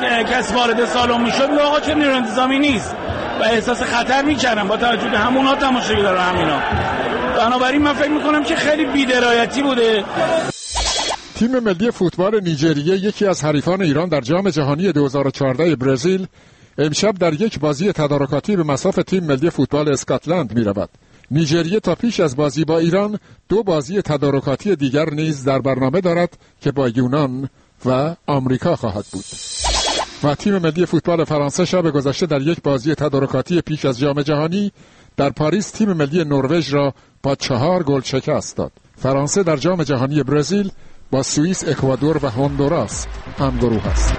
کسی وارد سالن میشد میگه آقا چه نیروی انتظامی نیست و احساس خطر میکردن با توجه به همونها تماشاگر همینا. بنابراین من فکر میکنم که خیلی بی‌درایتی بوده. تیم ملی فوتبال نیجریه یکی از حریفان ایران در جام جهانی 2014 برزیل امشب در یک بازی تدارکاتی به مصاف تیم ملی فوتبال اسکاتلند می‌رود. نیجریه تا پیش از بازی با ایران 2 بازی تدارکاتی دیگر نیز در برنامه دارد که با یونان و آمریکا خواهد بود. و تیم ملی فوتبال فرانسه شب گذشته در یک بازی تدارکاتی پیش از جام جهانی در پاریس تیم ملی نروژ را با 4 گل شکست داد. فرانسه در جام جهانی برزیل با سوئیس، اکوادور و هندوراس همگروه است.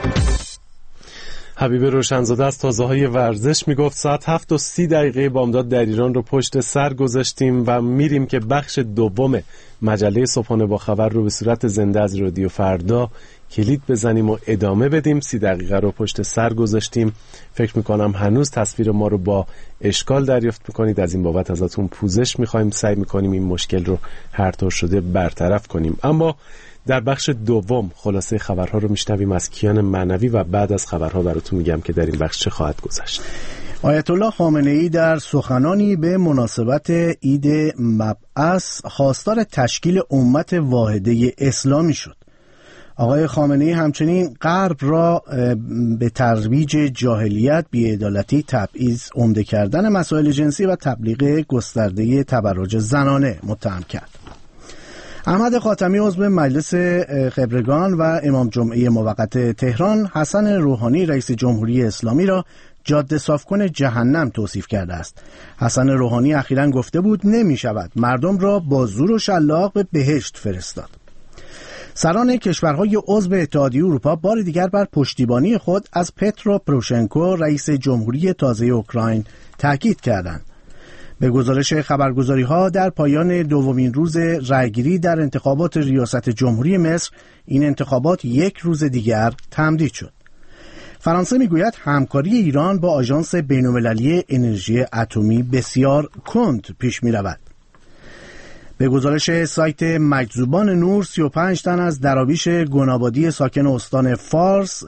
حبیب روشنزاده از تازه‌های ورزش میگفت ساعت 7:30 بامداد در ایران رو پشت سر گذاشتیم و میریم که بخش دوم مجله صبحانه با خبر رو به صورت زنده از رادیو فردا کلید بزنیم و ادامه بدیم. 30 دقیقه رو پشت سر گذاشتیم. فکر میکنم هنوز تصویر ما رو با اشکال دریافت میکنید. از این بابت ازتون پوزش میخوایم. سعی میکنیم این مشکل رو هر طور شده برطرف کنیم. اما در بخش دوم خلاصه خبرها رو میشنویم از کیان معنوی و بعد از خبرها براتون میگم که در این بخش چه خواهد گذشت. آیت الله خامنه‌ای در سخنانی به مناسبت عید مبعث خواستار تشکیل امت واحده اسلامی شد. آقای خامنه‌ای همچنین غرب را به ترویج جاهلیت، بی‌عدالتی، تبعیض، عمده کردن مسائل جنسی و تبلیغ گسترده تبرج زنانه متهم کرد. احمد خاتمی عضو مجلس خبرگان و امام جمعه موقت تهران حسن روحانی رئیس جمهوری اسلامی را جاده صافکن جهنم توصیف کرده است. حسن روحانی اخیراً گفته بود نمی شود مردم را با زور و شلاق به بهشت فرستاد. سران کشورهای عضو اتحادیه اروپا بار دیگر بر پشتیبانی خود از پترو پروشنکو رئیس جمهوری تازه اوکراین تاکید کردند. به گزارش خبرگزاری‌ها در پایان دومین روز رأیگیری در انتخابات ریاست جمهوری مصر این انتخابات یک روز دیگر تمدید شد. فرانسه میگوید همکاری ایران با آژانس بین‌المللی انرژی اتمی بسیار کند پیش می‌رود. به گزارش سایت مجذوبان نور 35 تن از دراویش گنابادی ساکن استان فارس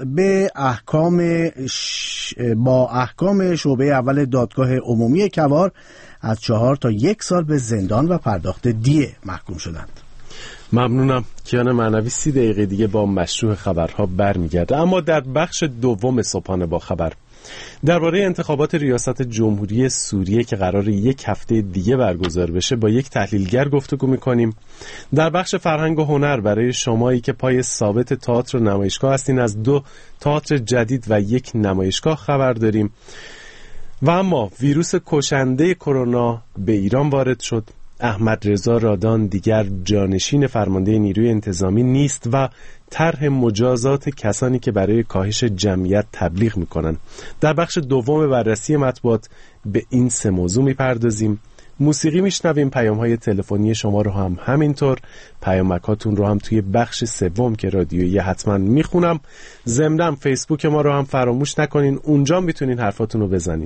با احکام شعبه اول دادگاه عمومی کوار از 4 تا 1 سال به زندان و پرداخت دیه محکوم شدند. ممنونم. کیان معنوی 30 دقیقه دیگه با مشروع خبرها برمیگرده. اما در بخش دوم صبحانه با خبر درباره انتخابات ریاست جمهوری سوریه که قرار 1 هفته دیگه برگزار بشه با یک تحلیلگر گفتگو میکنیم. در بخش فرهنگ و هنر برای شمایی که پای ثابت تئاتر و نمایشگاه هستین از 2 تئاتر جدید و 1 نمایشگاه خبر داریم. و اما ویروس کشنده کرونا به ایران وارد شد. احمد رضا رادان دیگر جانشین فرمانده نیروی انتظامی نیست و طرح مجازات کسانی که برای کاهش جمعیت تبلیغ میکنن. در بخش دوم بررسی مطبوعات به این 3 موضوع میپردازیم. موسیقی میشنویم. پیام‌های تلفنی شما رو هم همینطور. پیامکاتون رو هم توی بخش سوم که رادیویی حتما میخونم. ضمناً فیسبوک ما رو هم فراموش نکنین. اونجا میتونین حرفاتون رو بزنین.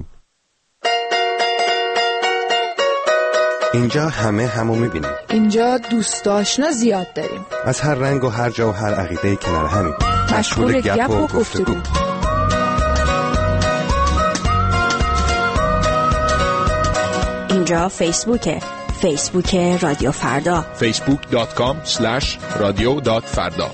اینجا همو میبینیم. اینجا دوست آشنا زیاد داریم. از هر رنگ و هر جا و هر عقیده کنار همیم. مشغول گپ و گفتگو. اینجا فیسبوک رادیو فردا. facebook.com/radio.farda.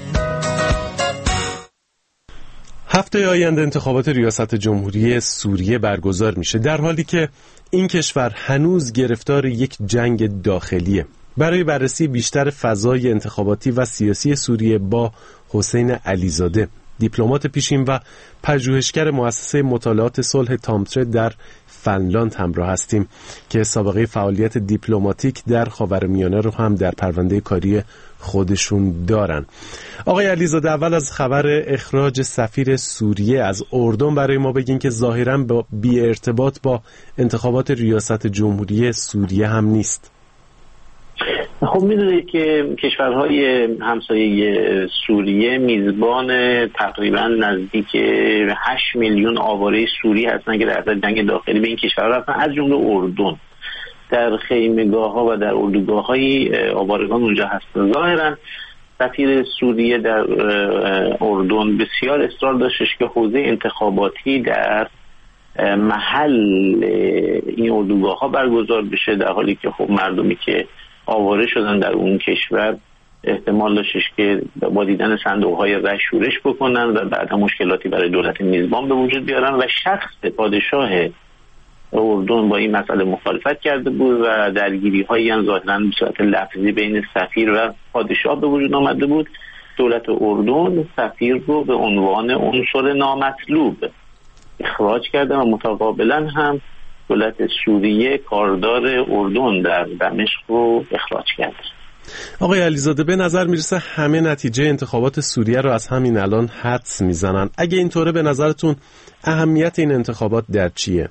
هفته آینده انتخابات ریاست جمهوری سوریه برگزار میشه، در حالی که این کشور هنوز گرفتار یک جنگ داخلیه. برای بررسی بیشتر فضای انتخاباتی و سیاسی سوریه با حسین علیزاده، دیپلمات پیشین و پژوهشگر مؤسسه مطالعات صلح تامتره در فنلاند همراه هستیم که سابقه فعالیت دیپلماتیک در خاورمیانه رو هم در پرونده کاری خودشون دارن. آقای علیزاده، اول از خبر اخراج سفیر سوریه از اردن برای ما بگین که ظاهراً بی ارتباط با انتخابات ریاست جمهوری سوریه هم نیست. خب میدونید که کشورهای همسایه سوریه میزبان تقریبا نزدیک 8 میلیون آواره سوری هستن که در جنگ داخلی به این کشورها هستن، از جمله اردن. در خیمگاه‌ها و در اردوگاه‌های آوارگان اونجا هستن. ظاهراً سفیر سوریه در اردن بسیار اصرار داشتش که حوزه انتخاباتی در محل این اردوگاه‌ها برگزار بشه، در حالی که خب مردمی که آواره شدن در اون کشور احتمال داشتش که با دیدن صندوق‌های رای شورش بکنن و بعدا مشکلاتی برای دولت میزبان به وجود بیارن و شخص پادشاه اردن با این مسئله مخالفت کرده بود و درگیری‌هایی هم ظاهراً به صورت لفظی بین سفیر و پادشاه به وجود آمده بود. دولت اردن سفیر رو به عنوان عنصر نامطلوب اخراج کرده و متقابلا هم دولت سوریه کاردار اردن در دمشق رو اخراج کرده. آقای علیزاده، به نظر میرسه همه نتیجه انتخابات سوریه رو از همین الان حدس میزنن. اگه اینطوره به نظرتون اهمیت این انتخابات در چیه؟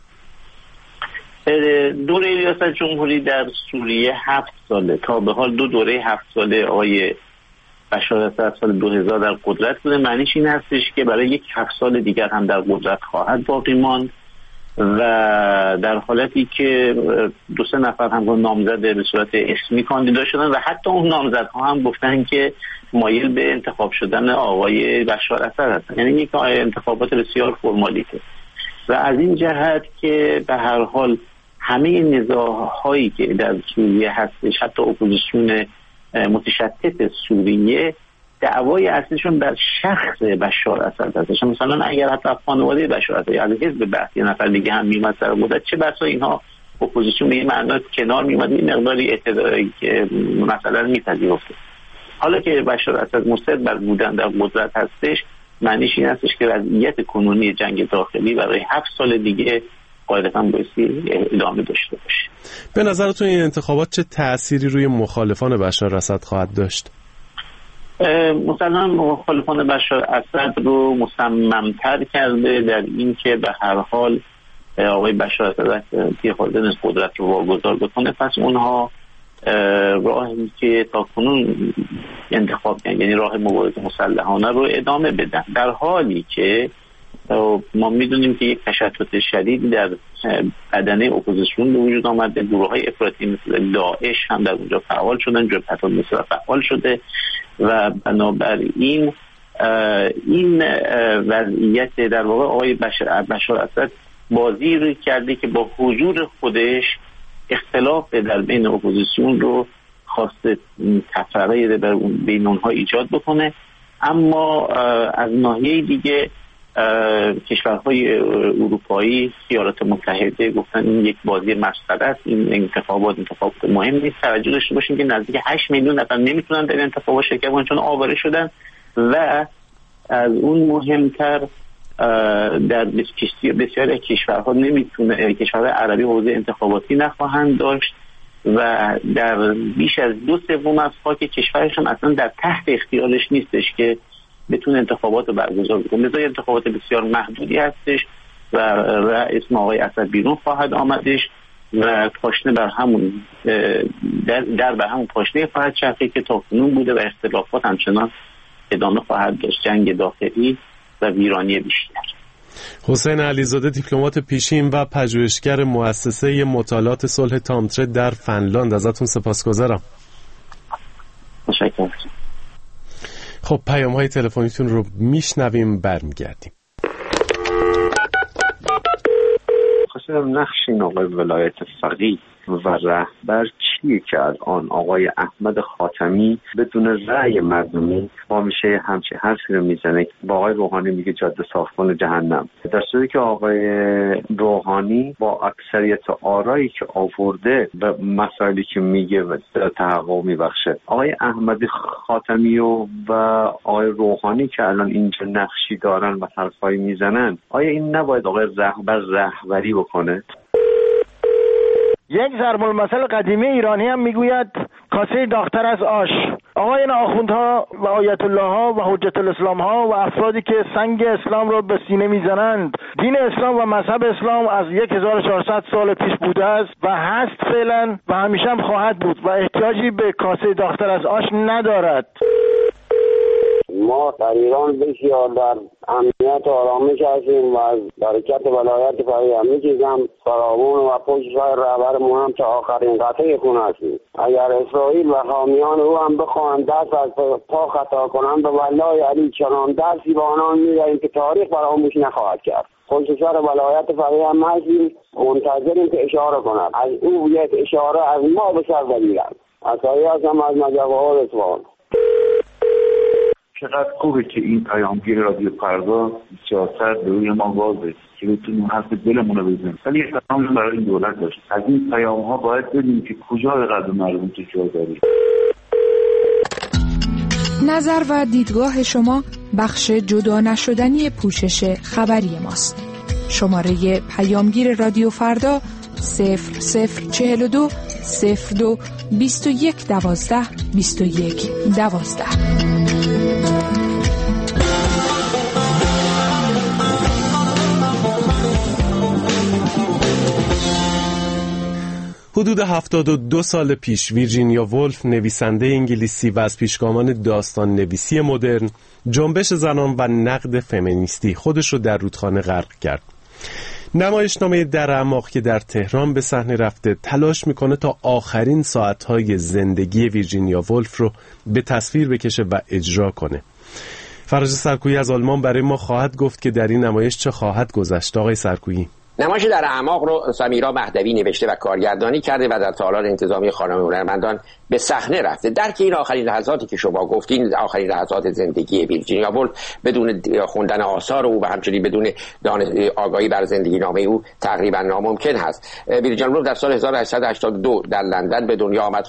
دوره ریاست جمهوری در سوریه 7 ساله. تا به حال 2 دوره 7 ساله آقای بشار اسد سال 2000 در قدرت بوده. معنیش این هستش که برای یک 7 سال دیگر هم در قدرت خواهد باقی ماند و در حالتی که 2-3 نفر هم نامزد به صورت اسمی کاندیدا شدن و حتی اون نامزدها هم گفتن که مایل به انتخاب شدن آقای بشار اسد هستن. یعنی یک انتخابات بسیار فرمالیته و از این جهت که به هر حال همه نزاع‌هایی که در سوریه هستش، حتی اپوزیسیون متشتت سوریه، دعوای اصلیشون بر شخص بشار اسد هستش. مثلا اگر حتی خانواده بشار اسد از حزب بعث یه نفر دیگه هم میومد سر قدرت، چه بسا اینها اپوزیسیون به این معنا کنار میومد، این مقداری اعتراضی که مثلا میپذیرفته. حالا که بشار اسد مصر بر بودن در قدرت هستش، معنیش این هستش که وضعیت کنونی جنگ داخلی برای 7 سال دیگه قاعدتاً بایستی ادامه داشته باشه. به نظرتون این انتخابات چه تأثیری روی مخالفان بشار اسد خواهد داشت؟ مثلا مخالفان بشار اسد رو مصمم‌تر کرده در این که به هر حال آقای بشار اسد که خواهد از قدرت رو واگذار بکنه، پس اونها راهی که تا کنون انتخاب کردن، یعنی راه مبارزه مسلحانه رو ادامه بدن، در حالی که ما میدونیم که یک تشتت شدید در بدنه اپوزیسیون به وجود آمده. گروه‌های افراطی مثل داعش هم در اونجا فعال شدن، جبهت النصرة فعال شده و بنابراین این وضعیت در واقع آقای بشار اسد بازی رو کرده که با حضور خودش اختلاف در بین اپوزیسیون رو خواسته تفرقه بین اونها ایجاد بکنه. اما از ناحیه دیگه کشورهای اروپایی، ایالات متحده گفتن این یک بازی مسخره است، این انتخابات مهم نیست. توجه داشته باشین که نزدیک 8 میلیون نفر نمیتونن در انتخابات شرکت کنن چون آواره شدن و از اون مهمتر در بسیاری کشورها نمیتونه، کشورهای عربی حوزه انتخاباتی نخواهند داشت و در بیش از 2/3 از خاک کشورشون اصلا در تحت اختیارش نیستش که بتونه انتخابات رو برگزار بکنه. لذا انتخابات بسیار محدودی هستش و اسم آقای اسد بیرون خواهد آمدش و پاشنه بر همون در بر همون پاشنه خواهد چرخید که تاکنون بوده و اختلافات همچنان ادامه خواهد داشت، جنگ داخلی و ویرانی بیشتر. حسین علیزاده، دیپلمات پیشین و پژوهشگر مؤسسه مطالعات صلح تامتره در فنلاند، ازتون سپاسگزارم. متشکرم. خب پیام‌های تلفنیتون رو میشنویم، برمیگردیم. خواستم نقش این آقای ولایت فقیه و رهبر چیه که الان آقای احمد خاتمی بدون رأی مردمی با میشه همچه حرفی رو میزنه، با آقای روحانی میگه جاده صاف کن جهنم، در صورتی که آقای روحانی با اکثریت آرایی که آورده و مسائلی که میگه تحقق میبخشه. آقای احمد خاتمی و آقای روحانی که الان اینجا نقشی دارن و حرفایی میزنن، آیا این نباید آقای رهبر رهبری بکنه؟ یک ضرب المثل قدیمی ایرانی هم میگوید کاسه داغ‌تر از آش. آقایان آخوندها و آیت الله ها و حجت الاسلام ها و افرادی که سنگ اسلام را به سینه میزنند، دین اسلام و مذهب اسلام از 1400 سال پیش بوده است و هست فعلا و همیشه هم خواهد بود و احتیاجی به کاسه داغ‌تر از آش ندارد. ما در ایران بسیار در امنیت و آرامش هستیم و از برکت ولایت فقیه همه چیز هم فراوان و پشت سر رهبرمون هم تا آخرین قطعه خون هستیم. اگر اسرائیل و حامیان او هم بخواهند دست از پا خطا کنند به والله علی چنان درسی به آنان می‌دهیم که تاریخ فراموش نخواهد کرد. پشت سر ولایت فقیه هم هستیم، منتظریم که اشاره کند. از او یک اشاره از ما به سر بگیرند. اصحایی هستم از مجوهر اصفهان. چقدر خوبه که این پیامگیر رادیو فردا سیاست به روی ما واضحه که بتونیم حرف دلمون رو بزنیم، ولی یک پیام برای این دولت داشت. از این پیام ها باید بدیم که کجا قلب مردم تو جا داریم. نظر و دیدگاه شما بخش جدا نشدنی پوشش خبری ماست. شماره پیامگیر رادیو فردا 0042 02 21 12 21 12. حدود 72 سال پیش ویرجینیا وولف، نویسنده انگلیسی و از پیشگامان داستان نویسی مدرن، جنبش زنان و نقد فمینیستی خودش رو در رودخانه غرق کرد. نمایشنامه در اعماق که در تهران به صحنه رفته تلاش میکنه تا آخرین ساعتهای زندگی ویرجینیا وولف رو به تصویر بکشه و اجرا کنه. فرج سرکویی از آلمان برای ما خواهد گفت که در این نمایش چه خواهد گذشت. آقای سرکویی. نمایش در اعماق رو سمیرا مهدوی نوشته و کارگردانی کرده و در تالار انتظامی خانم هنرمندان به صحنه رفته. درک این آخرین لحظاتی که شما گفتین، آخرین لحظات زندگی ویرجینیا وولف، بدون خوندن آثار او و همچنین بدون آگاهی بر زندگی نامه او تقریبا ناممکن هست. ویرجینیا وولف در سال 1882 در لندن به دنیا آمد.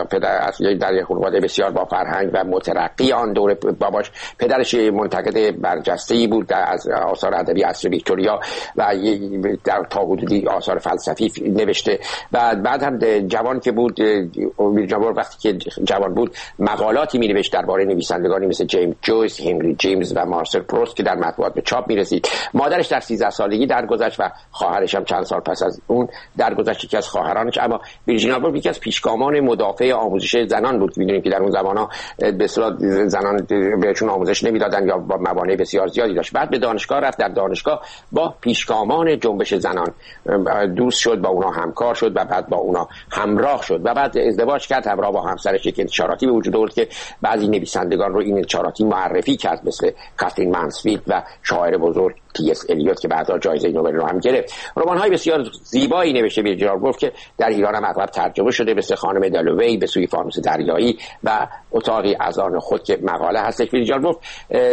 در یک خانواده بسیار با فرهنگ و مترقی آن دوره. باباش پدرش منتقد برجسته‌ای بود از آثار ادبی عصر ویکتوریا و در تا حدودی آثار فلسفی نوشته و بعد هم جوان که بود، ویرجینیا وقتی که جوان بود مقالاتی می‌نوشت درباره نویسندگانی مثل جیمز جویس، هنری جیمز و مارسل پروست که در مطبوعات به چاپ می‌رسید. مادرش در 13 سالگی درگذشت و خواهرش هم چند سال پس از اون درگذشت، یکی از خواهرانش. اما ویرجینیا وولف یکی از پیشگامان مدافع آموزش زنان بود. می‌دونید که در اون زمان‌ها به اصطلاح زنان بهشون آموزش نمیدادن یا با موانع بسیار زیادی داشت. بعد به دانشگاه رفت، در دانشگاه با پیشگامان جنبش زنان دوست شد، با اونا همکار شد و بعد با اونا همراه شد و بعد ازدواج کرد. همراه با همسرش یک انتشاراتی به وجود آورد که بعضی نویسندگان رو این انتشاراتی معرفی کرد، مثل کاترین مانسفیلد و شاعر بزرگ تی.اس. الیوت که بعدا جایزه نوبل رو هم گرفت. رمان‌های بسیار زیبایی نوشته ویرجینیا وولف که در ایران هم اغلب ترجمه شده، مثل خانم دلوی، به سوی فانوس دریایی و اتاقی از آن خود که مقاله هستش. ویرجینیا وولف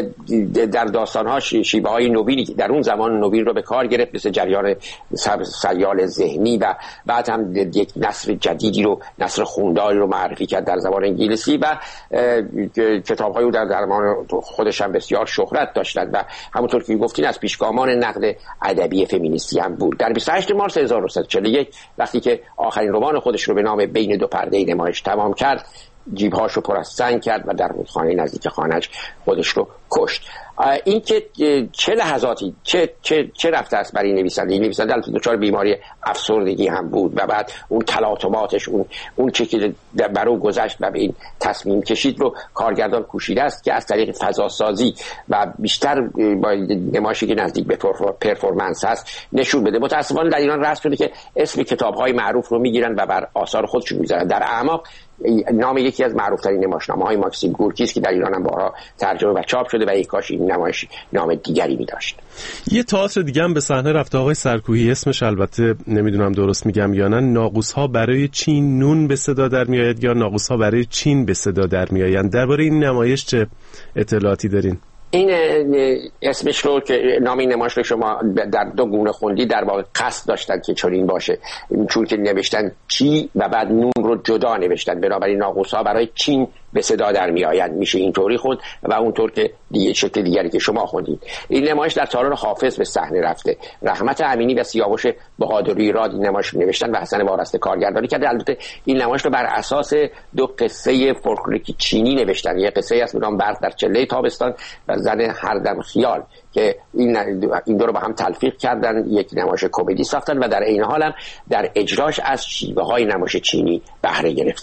در داستان‌ها شیوه‌های نوینی در اون زمان نوین رو به کار گرفت، مثل جریان سریال ذهنی و بعد هم یک نثر جدیدی رو، نثر خونداری رو معرفی کرد در زبان انگلیسی و کتاب‌های او در زمان خودش هم بسیار شهرت داشتند و همونطور که گفتین از پیشگامان نقد ادبی فمینیستی هم بود. در 28 مارس 1941 وقتی که آخرین رمان خودش رو به نام بین دو پرده نمایش تمام کرد، جیبهاشو پر از سنگ کرد و در رودخانه نزدیک خانه‌اش خودش رو کشت. این که چه لحظاتی چه رفته است برای نویسنده البته دچار بیماری افسردگی هم بود و بعد اون تلاطماتش، اون چه که برای گذشت و به این تصمیم کشید رو کارگردان کوشیده است که از طریق فضاسازی و بیشتر با نمایشی که نزدیک به پرفورمنس هست نشون بده. متأسفانه در ایران رسم شده که اسم کتاب‌های معروف رو میگیرن و بر آثار خودشون میذارن. در اعماق نام یکی از معروف‌ترین نمایشنامه‌های ماکسیم گورکی است که در ایران هم بارها ترجمه و چاپ شده و یک کاش این نمایش نام دیگری می‌داشت. یه تئاتر دیگه هم به صحنه رفته آقای سرکویی، اسمش البته نمیدونم درست میگم یا نه، ناقوس‌ها برای چین نون به صدا در میآید یا ناقوس‌ها برای چین به صدا در میآیند. درباره این نمایش چه اطلاعاتی دارین؟ این اسمش رو که نام این نمایش رو شما در دو گونه خوندی، در واقع قصد داشتن که چنین باشه، چون که نوشتن چی و بعد نون رو جدا نوشتن، بنابراین ناقوس‌ها برای چین به صدا در میآیند میشه اینطوری خوند و اونطور که دیگه شکل دیگری که شما خوندید. این نمایش در تالار حافظ به صحنه رفته. رحمت امینی و سیاوش بهادری راد این نمایش نوشتن و حسن وارسته کارگردانی کرده. البته این نمایش رو بر اساس دو قصه فولکلوریک چینی نوشتن. یک قصه است به نام برق در چله تابستان و زن هردم خیال که این دو رو با هم تلفیق کردن، یک نمایش کمدی ساختن و در این حال هم در اجراش از شیوه‌های نمایش چینی بهره گرفتن.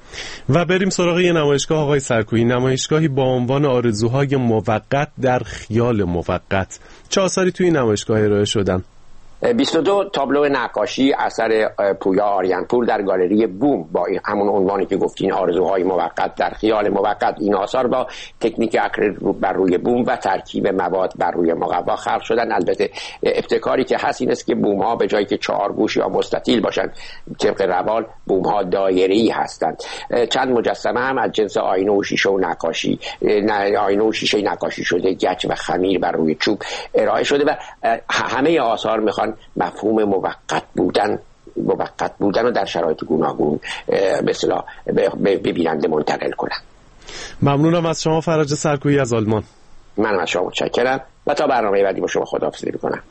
و بریم سراغ یه نمایشگاه آقای سرکویی، نمایشگاهی با عنوان آرزوهای موقت در خیال موقت. چه آثاری توی این نمایشگاه ارائه شدن؟ 22 تابلو نقاشی اثر پویا آریانپور در گالری بوم با همون عنوانی که گفتین، آرزوهای موقت در خیال موقت. این آثار با تکنیک اکریل بر روی بوم و ترکیب مواد بر روی مقوا خلق شدن. البته ابتکاری که هست این است که بوم ها به جایی که 4 گوش یا مستطیل باشند طبق روال، بوم ها دایره‌ای هستند. چند مجسمه هم از جنس آینه و شیشه و نقاشی، آینه و شیشه نقاشی شده، گچ و خمیر بر روی چوب ارائه شده و همه آثار میخوان مفهوم موقت بودن رو در شرایط گوناگون به اصطلاح به بیننده منتقل کنن. ممنونم از شما فرج سرکویی از آلمان. منم از شما متشکرم و تا برنامه بعدی با شما خداحافظی می‌کنم.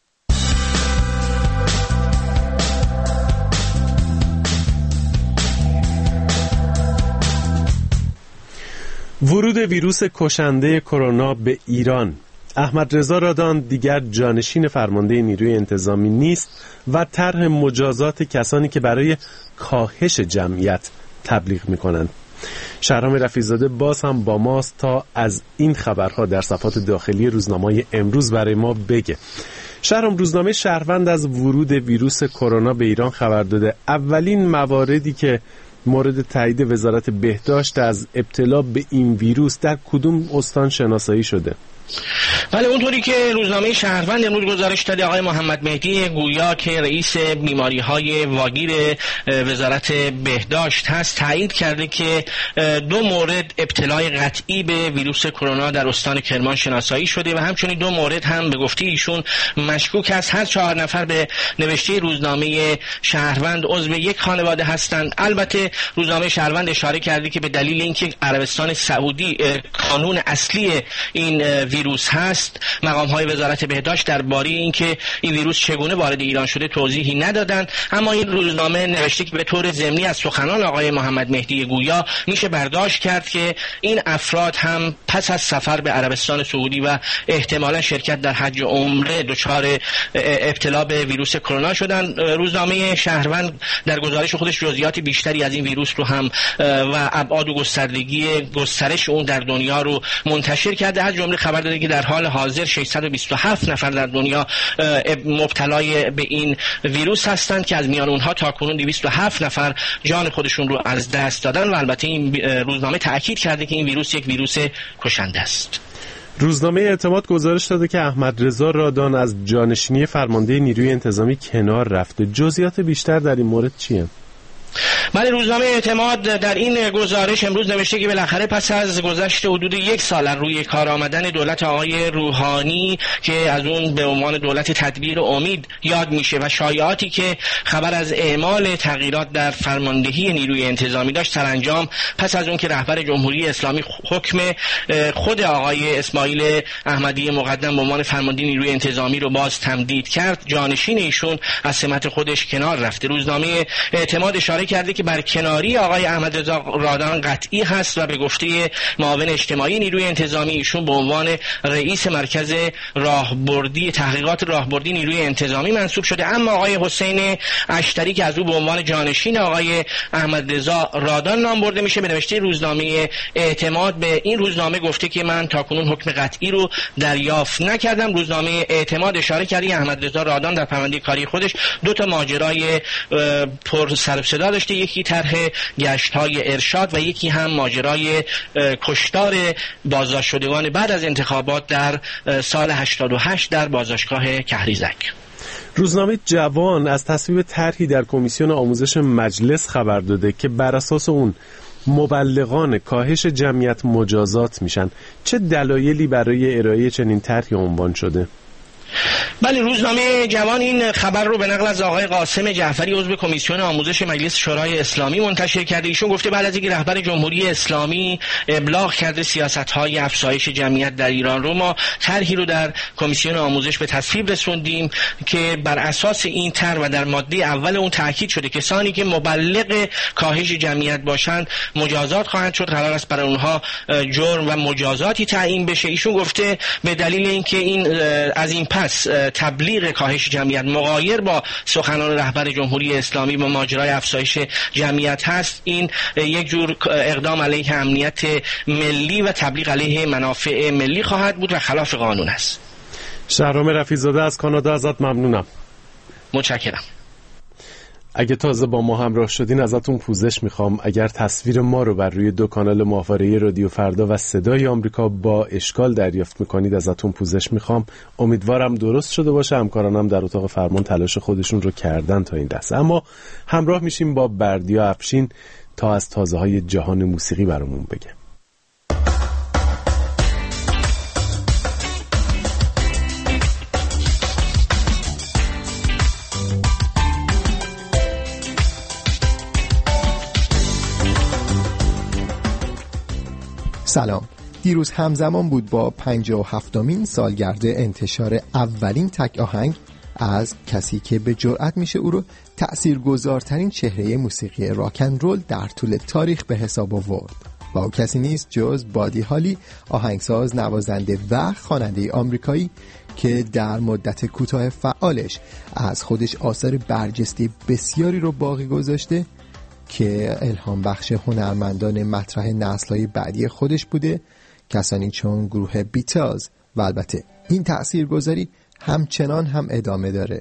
ورود ویروس کشنده کرونا به ایران. احمدرضا رادان دیگر جانشین فرمانده نیروی انتظامی نیست و طرح مجازات کسانی که برای کاهش جمعیت تبلیغ می‌کنند. شهرام رفیع‌زاده باز هم با ماست تا از این خبرها در صفحات داخلی روزنامه امروز برای ما بگه. شهرام، روزنامه شهروند از ورود ویروس کرونا به ایران خبر داده. اولین مواردی که مورد تایید وزارت بهداشت از ابتلا به این ویروس در کدوم استان شناسایی شده؟ بله، اونطوری که روزنامه شهروند امروز گزارش داده، آقای محمد مهدی گویا که رئیس بیماری‌های واگیر وزارت بهداشت هست تایید کرده که 2 مورد ابتلای قطعی به ویروس کرونا در استان کرمان شناسایی شده و همچنین 2 مورد هم به گفته ایشون مشکوک است. هر 4 نفر به نوشته روزنامه شهروند عضو یک خانواده هستند. البته روزنامه شهروند اشاره کرده که به دلیل اینکه عربستان سعودی قانون اصلی این ویروس هست، مقام‌های وزارت بهداشت درباره اینکه این ویروس چگونه وارد ایران شده توضیحی ندادند. اما این روزنامه نوشته که به طور ضمنی از سخنان آقای محمد مهدی گویا میشه برداشت کرد که این افراد هم پس از سفر به عربستان سعودی و احتمالا شرکت در حج و عمره دچار ابتلا به ویروس کرونا شدن. روزنامه شهروند در گزارش خودش جزئیات بیشتری از این ویروس رو هم و ابعاد و گسترش اون در دنیا رو منتشر کرده. از جمله خبر داده که در حال حاضر 627 نفر در دنیا مبتلای به این ویروس هستند که از میان اونها تاکنون 207 نفر جان خودشون رو از دست دادن و البته این روزنامه تأکید کرده که این ویروس یک ویروس کشنده است. روزنامه اعتماد گزارش داده که احمدرضا رادان از جانشینی فرمانده نیروی انتظامی کنار رفته. جزئیات بیشتر در این مورد چیه؟ بله، روزنامه اعتماد در این گزارش امروز نوشته که بالاخره پس از گذشت حدود 1 سال روی کار آمدن دولت آقای روحانی که از اون به عنوان دولت تدبیر و امید یاد میشه و شایعاتی که خبر از اعمال تغییرات در فرماندهی نیروی انتظامی داشت، سرانجام پس از اون که رهبر جمهوری اسلامی حکم خود آقای اسماعیل احمدی مقدم به عنوان فرمانده نیروی انتظامی رو باز تمدید کرد، جانشین ایشون از سمت خودش کنار رفته. روزنامه اعتماد اشاره کرده که برکناری آقای احمدرضا رادان قطعی هست و به گفته معاون اجتماعی نیروی انتظامی ایشون به عنوان رئیس مرکز راهبردی تحقیقات راهبردی نیروی انتظامی منصوب شده. اما آقای حسین اشتری که از او به عنوان جانشین آقای احمدرضا رادان نام برده میشه، به نوشته روزنامه اعتماد به این روزنامه گفته که من تاکنون حکم قطعی رو دریافت نکردم. روزنامه اعتماد اشاره کرده احمدرضا رادان در پرونده کاری خودش 2 تا ماجرای پر سر و صدا داشته، یکی طرح گشت‌های ارشاد و یکی هم ماجرای کشتار بازداشت شدگان بعد از انتخابات در سال 88 در بازداشتگاه کهریزک. روزنامه جوان از تصویب طرحی در کمیسیون آموزش مجلس خبر داده که بر اساس اون مبلغان کاهش جمعیت مجازات میشن. چه دلایلی برای ارائه چنین طرحی عنوان شده؟ بله، روزنامه جوان این خبر رو به نقل از آقای قاسم جعفری عضو کمیسیون آموزش مجلس شورای اسلامی منتشر کرده. ایشون گفته بعد از اینکه رهبر جمهوری اسلامی ابلاغ کرده سیاست‌های افزایش جمعیت در ایران رو، ما طرحی رو در کمیسیون آموزش به تصویب رسوندیم که بر اساس این طرح و در ماده اول اون تاکید شده کسانی که مبلغ کاهش جمعیت باشند مجازات خواهند شد، قرار است برای اونها جرم و مجازاتی تعیین بشه. ایشون گفته به دلیل اینکه این از این پس از تبلیغ کاهش جمعیت مغایر با سخنان رهبر جمهوری اسلامی و ماجرای افزایش جمعیت هست، این یک جور اقدام علیه امنیت ملی و تبلیغ علیه منافع ملی خواهد بود و خلاف قانون است. شهرام رفیع‌زاده از کانادا ازت ممنونم. متشکرم. اگه تازه با ما همراه شدین ازتون پوزش میخوام اگر تصویر ما رو بر روی 2 کانال ماهواره رادیو فردا و صدای آمریکا با اشکال دریافت میکنید ازتون پوزش میخوام. امیدوارم درست شده باشه. همکارانم در اتاق فرمان تلاش خودشون رو کردن تا این لحظه. اما همراه میشیم با بردیا افشین تا از تازه های جهان موسیقی برامون بگه. سلام. دیروز همزمان بود با 57مین سالگرد انتشار اولین تک آهنگ از کسی که به جرئت میشه او رو تأثیرگذارترین چهره موسیقی راک اند رول در طول تاریخ به حساب آورد. و او کسی نیست جز بادی هالی، آهنگساز، نوازنده و خواننده آمریکایی که در مدت کوتاه فعالش از خودش آثار برجسته بسیاری رو باقی گذاشته که الهام بخش هنرمندان مطرح نسل‌های بعدی خودش بوده، کسانی چون گروه بیتلز، و البته این تأثیرگذاری همچنان هم ادامه داره.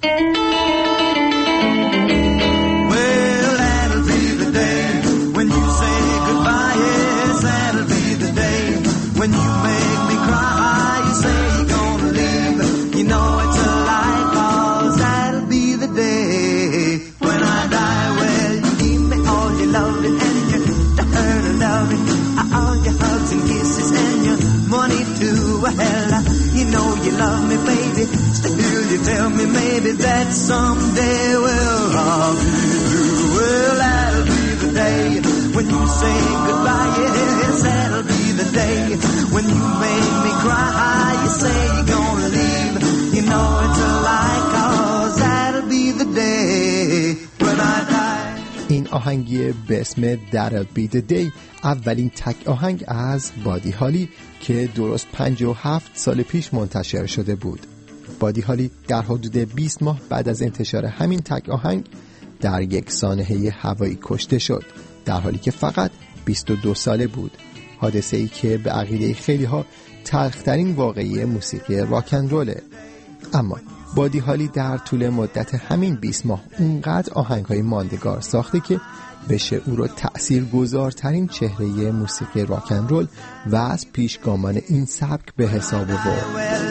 Love me, baby. Still, you tell me maybe that someday, well, I'll be through. Well, that'll be the day when you say goodbye. Yes, that'll be the day when you make me cry. You say you're gonna leave. You know it's a lie, 'cause that'll be the day when I die. این آهنگی به اسم That'll Be The Day اولین تک آهنگ از بادی هالی که درست 57 سال پیش منتشر شده بود. بادی هالی در حدود 20 ماه بعد از انتشار همین تک آهنگ در یک سانحه هوایی کشته شد، در حالی که فقط 22 ساله بود. حادثه‌ای که به عقیده خیلی ها تلخ‌ترین واقعی موسیقی راک اند روله. اما بادی هالی در طول مدت همین 20 ماه اونقدر آهنگ‌های ماندگار ساخته که بشه او رو تأثیرگذارترین چهره موسیقی راک اند رول و از پیشگامان این سبک به حساب آورد.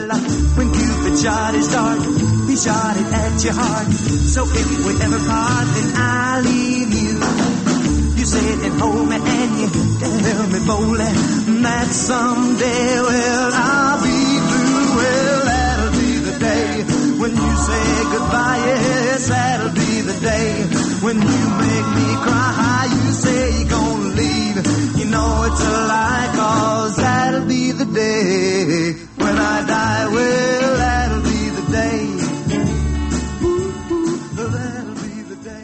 When you say goodbye, yes, that'll be the day when you make me cry. You say you're gonna leave. You know it's a lie, 'cause that'll be the day when I die. Well, that'll be the day. That'll be the day.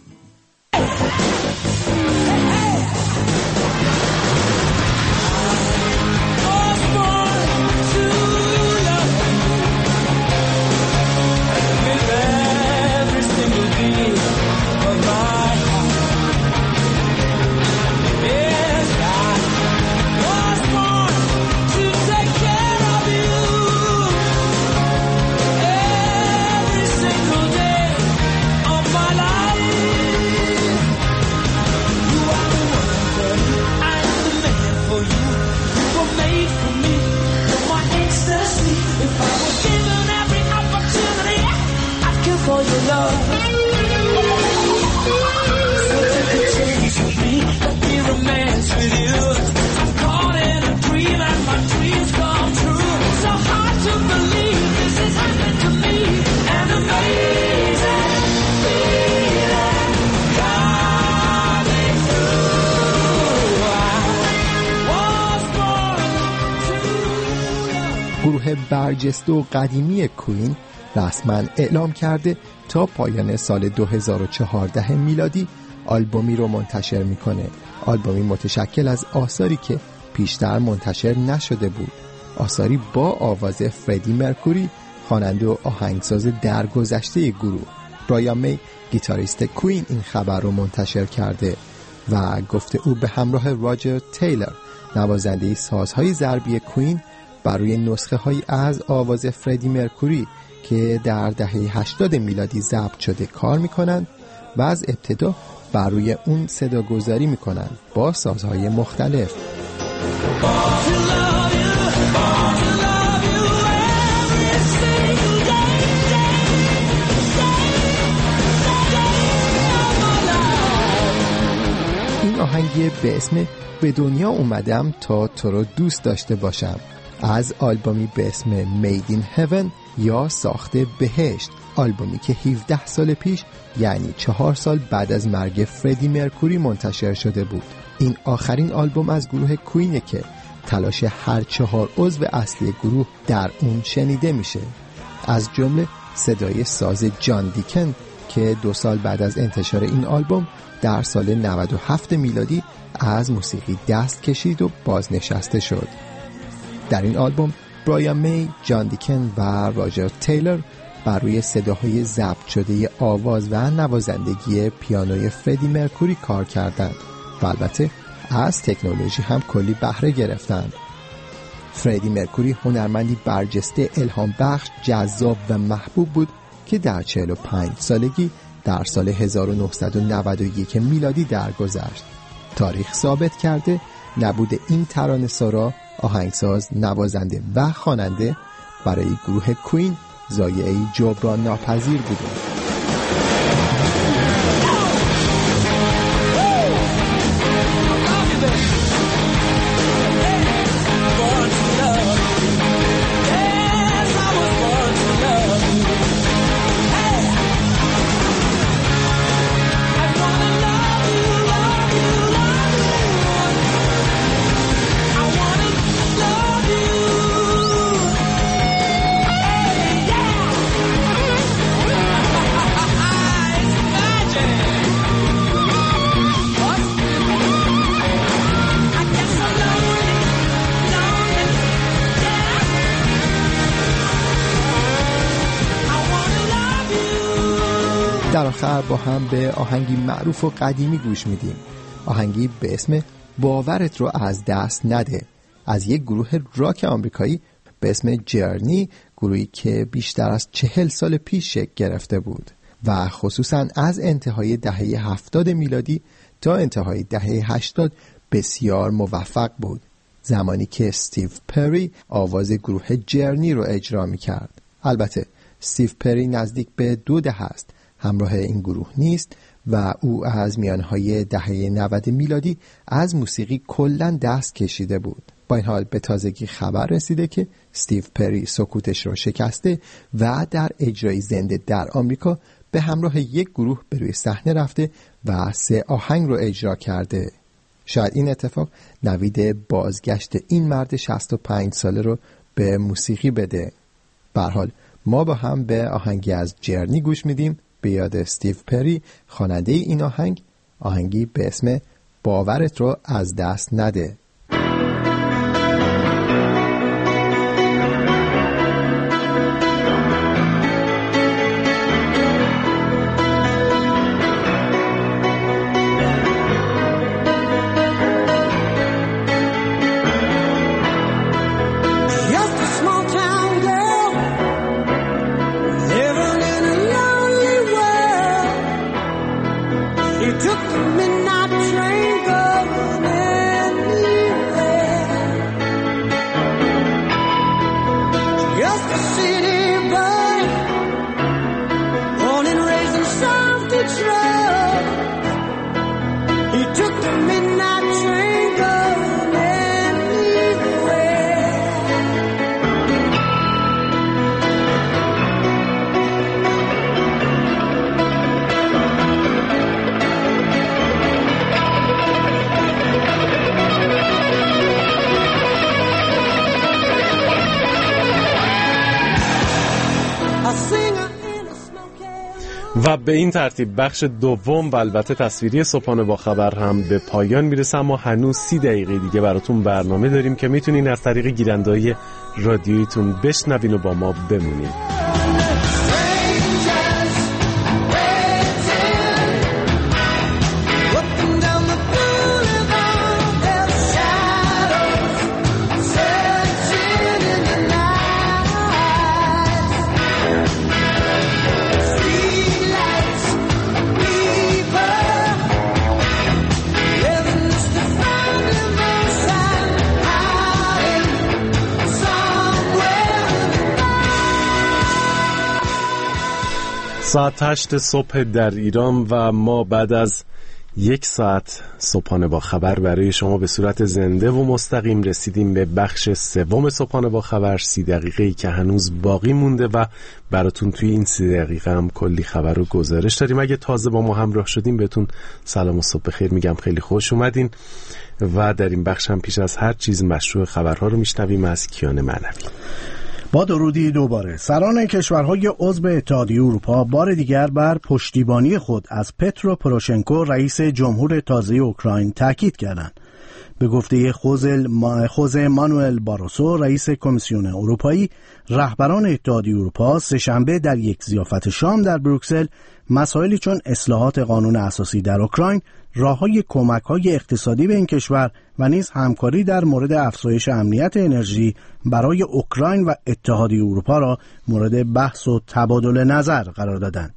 گروه برجسته و قدیمی کوین رسما اعلام کرده تا پایان سال 2014 میلادی آلبومی رو منتشر میکنه. آلبومی متشکل از آثاری که پیشتر منتشر نشده بود، آثاری با آواز فردی مرکوری، خواننده و آهنگساز درگذشته گروه. برایان می گیتاریست کوین این خبر رو منتشر کرده و گفته او به همراه راجر تیلر نوازنده سازهای ضربی کوین بر روی نسخه هایی از آواز فردی مرکوری که در دهه 80 میلادی ضبط شده کار میکنند و از ابتدا بر روی اون صداگذاری میکنند با سازهای مختلف. این آهنگی به اسم به دنیا اومدم تا تو رو دوست داشته باشم از آلبومی به اسم Made in Heaven یا ساخته بهشت، آلبومی که 17 سال پیش یعنی 4 سال بعد از مرگ فردی مرکوری منتشر شده بود. این آخرین آلبوم از گروه کوینه که تلاش هر 4 عضو اصلی گروه در اون شنیده میشه، از جمله صدای ساز جان دیکن که 2 سال بعد از انتشار این آلبوم در سال 97 میلادی از موسیقی دست کشید و بازنشسته شد. در این آلبوم برایان می، جان دیکن و راجر تیلر بر روی صداهای ضبط شده آواز و نوازندگی پیانوی فردی مرکوری کار کردند و البته از تکنولوژی هم کلی بهره گرفتند. فردی مرکوری هنرمندی برجسته، الهام بخش، جذاب و محبوب بود که در 45 سالگی در سال 1991 میلادی درگذشت. تاریخ ثابت کرده نبود این ترانه‌سرا، آهنگساز، نوازنده و خواننده برای گروه کوین ضایعه‌ای جبران ناپذیر بوده. در آخر با هم به آهنگی معروف و قدیمی گوش میدیم، آهنگی به اسم باورت رو از دست نده از یک گروه راک آمریکایی به اسم جرنی، گروهی که بیشتر از 40 سال پیش شکل گرفته بود و خصوصا از انتهای دهه 70 میلادی تا انتهای دهه 80 بسیار موفق بود، زمانی که استیو پری آواز گروه جرنی رو اجرا میکرد. البته استیو پری نزدیک به 2 دهه است همراه این گروه نیست و او از میانهای دهه 90 میلادی از موسیقی کلاً دست کشیده بود. با این حال به تازگی خبر رسیده که استیو پری سکوتش رو شکسته و در اجرای زنده در آمریکا به همراه یک گروه به روی صحنه رفته و 3 آهنگ رو اجرا کرده. شاید این اتفاق نوید بازگشت این مرد 65 ساله رو به موسیقی بده. به هر حال ما با هم به آهنگی از جرنی گوش میدیم به یاد استیو پری، خواننده این آهنگی به اسم باورت رو از دست نده. و به این ترتیب بخش دوم و البته تصویری صبحانه با خبر هم به پایان میرسه، اما هنوز 30 دقیقه دیگه براتون برنامه داریم که میتونین از طریق گیرنده‌های رادیویتون بشنوین و با ما بمونین. ساعت 8 صبح در ایران و ما بعد از 1 ساعت صبحانه با خبر برای شما به صورت زنده و مستقیم رسیدیم به بخش سوم صبحانه با خبر. 30 دقیقه‌ای که هنوز باقی مونده و براتون توی این 30 دقیقه هم کلی خبر و گزارش داریم. اگه تازه با ما همراه شدیم بهتون سلام و صبح بخیر میگم، خیلی خوش اومدین و در این بخش هم پیش از هر چیز مشروع خبرها رو میشنویم از کیان معنوی. با درودی دوباره، سران کشورهای عضو اتحادیه اروپا بار دیگر بر پشتیبانی خود از پترو پروشنکو رئیس جمهور تازه اوکراین تاکید کردند. به گفته خوزه مانوئل باروسو رئیس کمیسیون اروپایی، رهبران اتحادیه اروپا سه‌شنبه در یک ضیافت شام در بروکسل مسائلی چون اصلاحات قانون اساسی در اوکراین، راه‌های کمک‌های اقتصادی به این کشور و نیز همکاری در مورد افزایش امنیت انرژی برای اوکراین و اتحادیه اروپا را مورد بحث و تبادل نظر قرار دادند.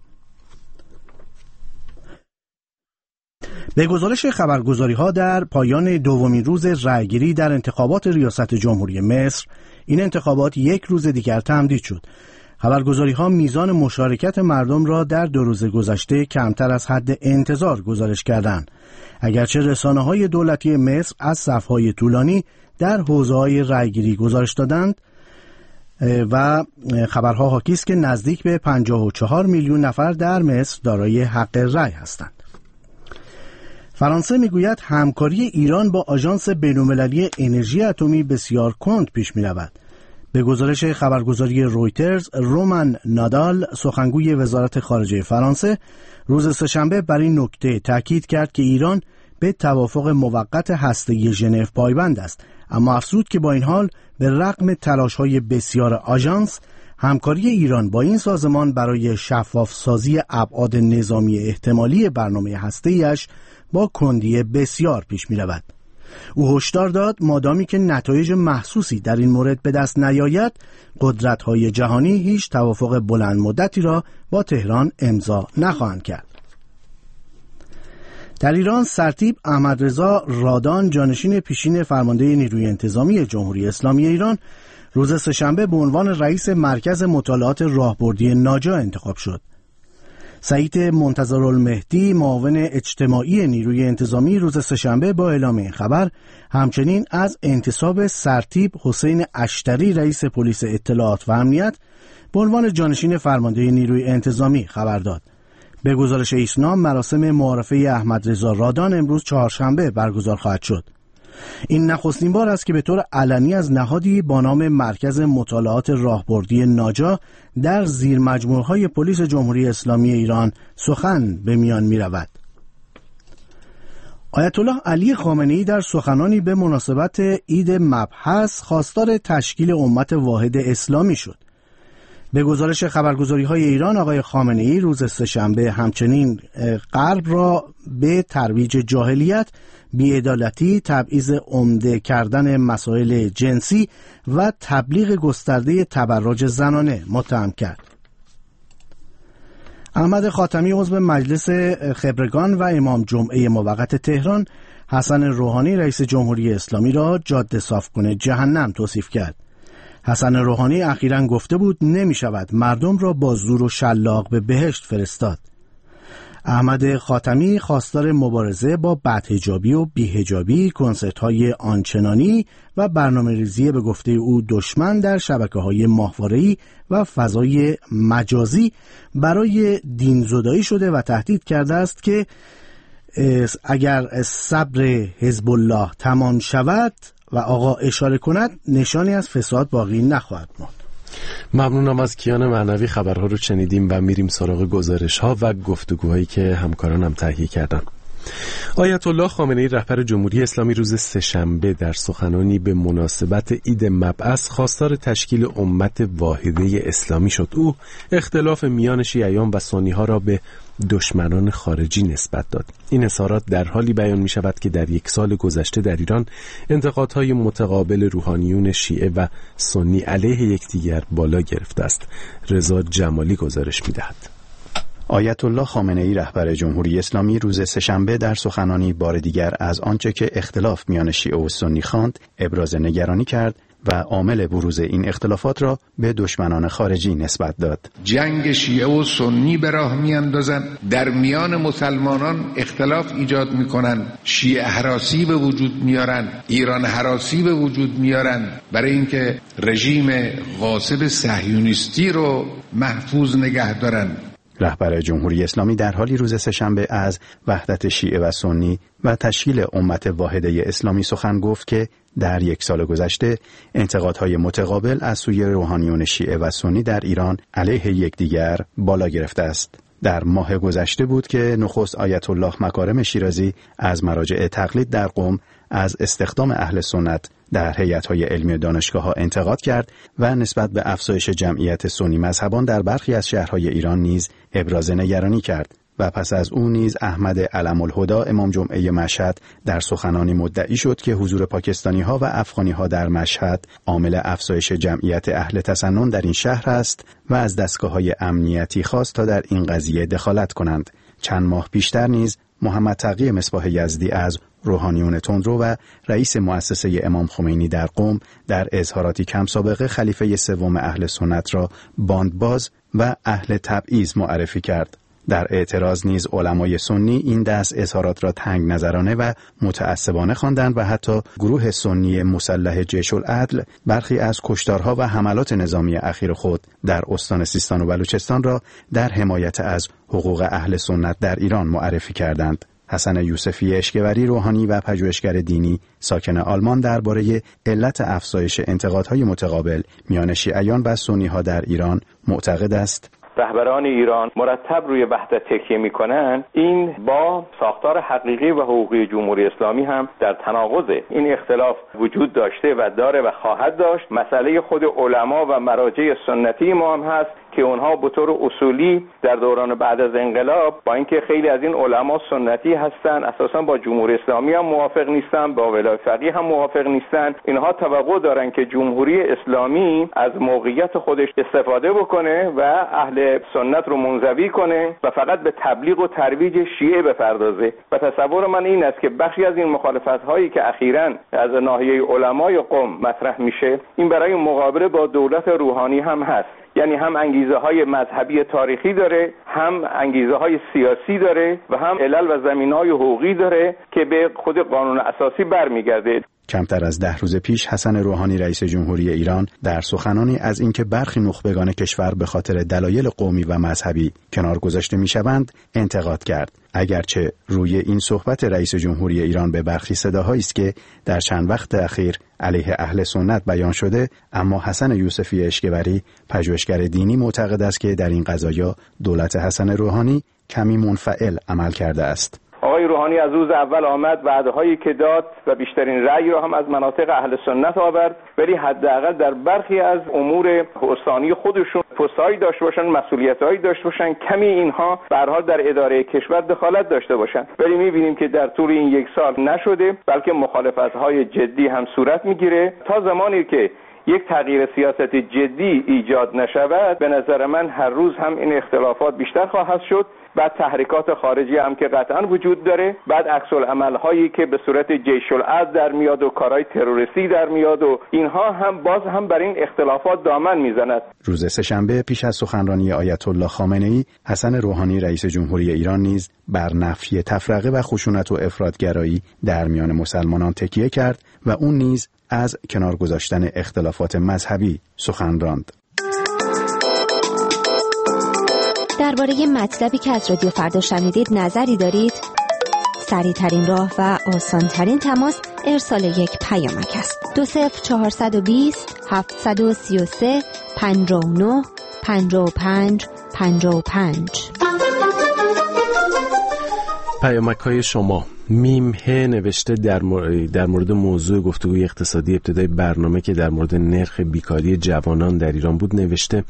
به گزارش خبرگزاری‌ها در پایان دومین روز رأیگیری در انتخابات ریاست جمهوری مصر، این انتخابات یک روز دیگر تمدید شد. خبرگزاری‌ها میزان مشارکت مردم را در 2 روز گذشته کمتر از حد انتظار گزارش کردند. اگرچه رسانه‌های دولتی مصر از صف‌های طولانی در حوزه‌های رأیگیری گزارش دادند و خبرها حاکی است که نزدیک به 54 میلیون نفر در مصر دارای حق رأی هستند. فرانسه میگوید همکاری ایران با آژانس بین‌المللی انرژی اتمی بسیار کند پیش می‌رود. به گزارش خبرگزاری رویترز، رومان نادال سخنگوی وزارت خارجه فرانسه روز سه‌شنبه بر این نکته تاکید کرد که ایران به توافق موقت هسته‌ای ژنو پایبند است، اما افزود که با این حال به رغم تلاش‌های بسیار آژانس، همکاری ایران با این سازمان برای شفاف سازی ابعاد نظامی احتمالی برنامه هسته‌ایش با کندی بسیار پیش می‌رود. او هشدار داد مادامی که نتایج محسوسی در این مورد به دست نیاید، قدرت‌های جهانی هیچ توافق بلند مدتی را با تهران امضا نخواهند کرد. در ایران سرتیپ احمدرضا رادان، جانشین پیشین فرمانده نیروی انتظامی جمهوری اسلامی ایران، روز سه‌شنبه به عنوان رئیس مرکز مطالعات راهبردی ناجا انتخاب شد. سعید منتظرالمهدی، معاون اجتماعی نیروی انتظامی، روز سه‌شنبه با اعلام این خبر همچنین از انتصاب سرتیپ حسین اشتری، رئیس پلیس اطلاعات و امنیت، به عنوان جانشین فرمانده نیروی انتظامی خبر داد. به گزارش ایسنا مراسم معارفه احمدرضا رادان امروز چهارشنبه برگزار خواهد شد. این نخستین بار است که به طور علنی از نهادی با نام مرکز مطالعات راهبردی ناجا در زیر مجموعه‌های پلیس جمهوری اسلامی ایران سخن به میان می رود. آیت الله علی خامنه‌ای در سخنانی به مناسبت عید مبعث خواستار تشکیل امت واحد اسلامی شد. به گزارش خبرگزاری‌های ایران، آقای خامنه‌ای روز سه‌شنبه همچنین غرب را به ترویج جاهلیت، بی‌عدالتی، تبعیض عمده کردن مسائل جنسی و تبلیغ گسترده تبرج زنانه متهم کرد. احمد خاتمی عضو مجلس خبرگان و امام جمعه موقت تهران، حسن روحانی رئیس جمهوری اسلامی را جاده صافکن جهنم توصیف کرد. حسن روحانی اخیراً گفته بود نمی شود مردم را با زور و شلاق به بهشت فرستاد. احمد خاتمی خواستار مبارزه با بدحجابی و بی‌حجابی، کنسرت‌های آنچنانی و برنامه‌ریزی به گفته او دشمن در شبکه‌های ماهواره‌ای و فضای مجازی برای دینزدایی شده و تهدید کرده است که اگر صبر حزب الله تمام شود و آقا اشاره کند، نشانی از فساد باقی نخواهد ماند. ممنونم از کیان معنوی. خبرها رو شنیدیم و میریم سراغ گزارش‌ها و گفتگوهایی که همکارانم تهیه کردن. آیت الله خامنه‌ای رهبر جمهوری اسلامی روز سه‌شنبه در سخنانی به مناسبت عید مبعث خواستار تشکیل امت واحده اسلامی شد. او اختلاف میان شیعیان و سنی‌ها را به دشمنان خارجی نسبت داد. این اظهارات در حالی بیان می شود که در یک سال گذشته در ایران انتقادهای متقابل روحانیون شیعه و سنی علیه یکدیگر بالا گرفته است. رضا جمالی گزارش می دهد. آیت الله خامنه‌ای رهبر جمهوری اسلامی روز سه‌شنبه در سخنانی بار دیگر از آنچه که اختلاف میان شیعه و سنی خواند ابراز نگرانی کرد و عامل بروز این اختلافات را به دشمنان خارجی نسبت داد. جنگ شیعه و سنی به راه میاندازند، در میان مسلمانان اختلاف ایجاد میکنند، شیعه هراسی به وجود میارن، ایران هراسی به وجود میارن برای اینکه رژیم غاصب صهیونیستی رو محفوظ نگه دارن. رهبر جمهوری اسلامی در حالی روز سه‌شنبه از وحدت شیعه و سنی و تشکیل امت واحده اسلامی سخن گفت که در یک سال گذشته انتقادهای متقابل از سوی روحانیون شیعه و سنی در ایران علیه یکدیگر بالا گرفته است. در ماه گذشته بود که نخست آیت الله مکارم شیرازی از مراجع تقلید در قم از استخدام اهل سنت در هیئت‌های علمی دانشگاه‌ها انتقاد کرد و نسبت به افزایش جمعیت سنی مذهبان در برخی از شهرهای ایران نیز ابراز نگرانی کرد و پس از او نیز احمد علم الهدی امام جمعه مشهد در سخنانی مدعی شد که حضور پاکستانی‌ها و افغانی‌ها در مشهد عامل افزایش جمعیت اهل تسنن در این شهر است و از دستگاه‌های امنیتی خواست تا در این قضیه دخالت کنند. چند ماه پیشتر نیز محمد تقی مصباح یزدی از روحانیون تندرو و رئیس مؤسسه امام خمینی در قم در اظهاراتی کم سابقه خلیفه سوم اهل سنت را باندباز و اهل تبعیض معرفی کرد. در اعتراض نیز علمای سنی این دست اظهارات را تنگ نظرانه و متعصبانه خواندند و حتی گروه سنی مسلح جیش العدل برخی از کشتارها و حملات نظامی اخیر خود در استان سیستان و بلوچستان را در حمایت از حقوق اهل سنت در ایران معرفی کردند. حسن یوسفی اشکوری روحانی و پژوهشگر دینی ساکن آلمان درباره علت افزایش انتقادهای متقابل میان شیعیان و سنی‌ها در ایران معتقد است رهبران ایران مرتب روی وحدت تکیه میکنن، این با ساختار حقیقی و حقوقی جمهوری اسلامی هم در تناقضه. این اختلاف وجود داشته و داره و خواهد داشت. مسئله خود علما و مراجع سنتی ما هم هست که اونها به طور اصولی در دوران بعد از انقلاب با اینکه خیلی از این علما سنتی هستن اساسا با جمهوری اسلامی هم موافق نیستن، با ولایت فقیه هم موافق نیستن. اینها توقع دارن که جمهوری اسلامی از موقعیت خودش استفاده بکنه و اهل سنت رو منزوی کنه و فقط به تبلیغ و ترویج شیعه بپردازه. و تصور من این است که بخشی از این مخالفت هایی که اخیراً از ناحیه علمای قم مطرح میشه، این برای مقابله با دولت روحانی هم هست. یعنی هم انگیزه های مذهبی تاریخی داره، هم انگیزه های سیاسی داره و هم علل و زمین های حقوقی داره که به خود قانون اساسی برمیگرده. کمتر از 10 روز پیش حسن روحانی رئیس جمهوری ایران در سخنانی از اینکه برخی نخبگان کشور به خاطر دلایل قومی و مذهبی کنار گذاشته میشوند انتقاد کرد. اگرچه روی این صحبت رئیس جمهوری ایران به برخی صداهایی است که در چند وقت اخیر علیه اهل سنت بیان شده، اما حسن یوسفی اشکوری پژوهشگر دینی معتقد است که در این قضایا دولت حسن روحانی کمی منفعل عمل کرده است. آقای روحانی از روز اول آمد، وعده‌هایی که داد و بیشترین رأی رو هم از مناطق اهل سنت آورد، ولی حداقل در برخی از امور استانی خودشون پست‌هایی داشته باشن، مسئولیت‌هایی داشته باشن، کمی اینها به هر حال در اداره کشور دخالت داشته باشن. ولی می‌بینیم که در طول این یک سال نشده، بلکه مخالفت‌های جدی هم صورت می‌گیره. تا زمانی که یک تغییر سیاست جدی ایجاد نشود، به نظر من هر روز هم این اختلافات بیشتر خواهد شد. بعد تحریکات خارجی هم که قطعا وجود داره، بعد عکس العمل هایی که به صورت جیش العدل در میاد و کارهای تروریستی در میاد و اینها هم باز هم بر این اختلافات دامن میزند. روز سه‌شنبه پیش از سخنرانی آیت الله خامنه‌ای، حسن روحانی رئیس جمهوری ایران نیز بر نفی تفرقه و خشونت و افراطگرایی در میان مسلمانان تکیه کرد و اون نیز از کنار گذاشتن اختلافات مذهبی سخن راند. درباره مطلبی که از رادیو فردا شنیدید نظری دارید؟ سریع‌ترین راه و آسان‌ترین تماس ارسال یک پیامک است. 20420 733 59 55 55. پیامک‌های شما. میم ه نوشته در مورد موضوع گفتگوی اقتصادی ابتدای برنامه که در مورد نرخ بیکاری جوانان در ایران بود، نوشته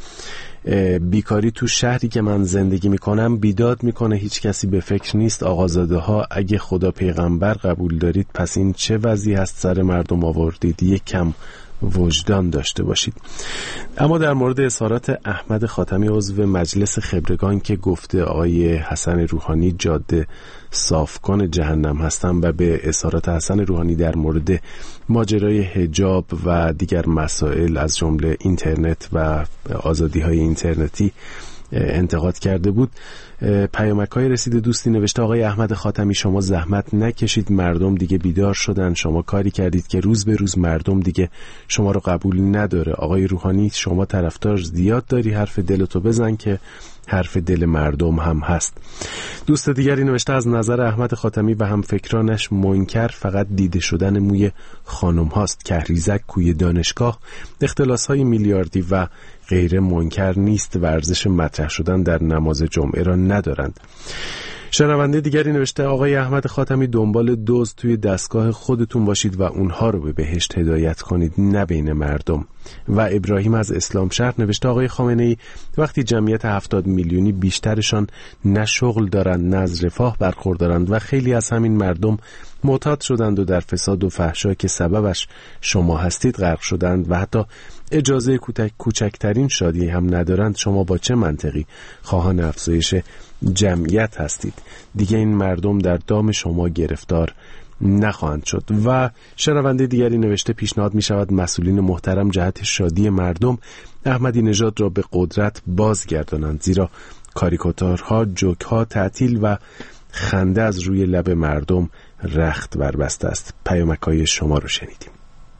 بیکاری تو شهری که من زندگی میکنم بیداد میکنه، هیچ کسی به فکر نیست. آقازاده ها اگه خدا پیغمبر قبول دارید پس این چه وضعی هست سر مردم آوردید؟ یک کم وجدان داشته باشید. اما در مورد اظهارات احمد خاتمی عضو مجلس خبرگان که گفته آقای حسن روحانی جاده صافکن جهنم هستن و به اظهارات حسن روحانی در مورد ماجرای حجاب و دیگر مسائل از جمله اینترنت و آزادی‌های اینترنتی انتقاد کرده بود، پیامک‌های رسیده. دوستی نوشته آقای احمد خاتمی شما زحمت نکشید، مردم دیگه بیدار شدن، شما کاری کردید که روز به روز مردم دیگه شما رو قبول نداره. آقای روحانی شما طرفدار زیاد داری، حرف دلتو بزن که حرف دل مردم هم هست. دوست دیگری نوشته از نظر احمد خاتمی و هم فکرانش منکر فقط دیده شدن موی خانم هاست. کهریزک، کوی دانشگاه، اختلاس های میلیاردی و غیر منکر نیست. ورزش مطرح شدن در نماز جمعه را ندارند. شنونده دیگری نوشته آقای احمد خاتمی دنبال دزد توی دستگاه خودتون باشید و اونها رو به بهشت هدایت کنید، نه بین مردم. و ابراهیم از اسلام شهر نوشته آقای خامنه‌ای وقتی جمعیت 70 میلیونی بیشترشان نه شغل دارند نه از رفاه برخوردارند و خیلی از همین مردم معتاد شدند و در فساد و فحشا که سببش شما هستید غرق شدند و حتی اجازه کوچکترین شادی هم ندارند، شما با چه منطقی خواهان افزایش جمعیت هستید؟ دیگه این مردم در دام شما گرفتار نخواهند شد. و شنونده دیگری نوشته پیشنهاد می شود مسئولین محترم جهت شادی مردم احمدی نژاد را به قدرت بازگردانند، زیرا کاریکاتورها، جوکها، تعطیل و خنده از روی لب مردم رخت بربسته است. پیامک‌های شما رو شنیدیم.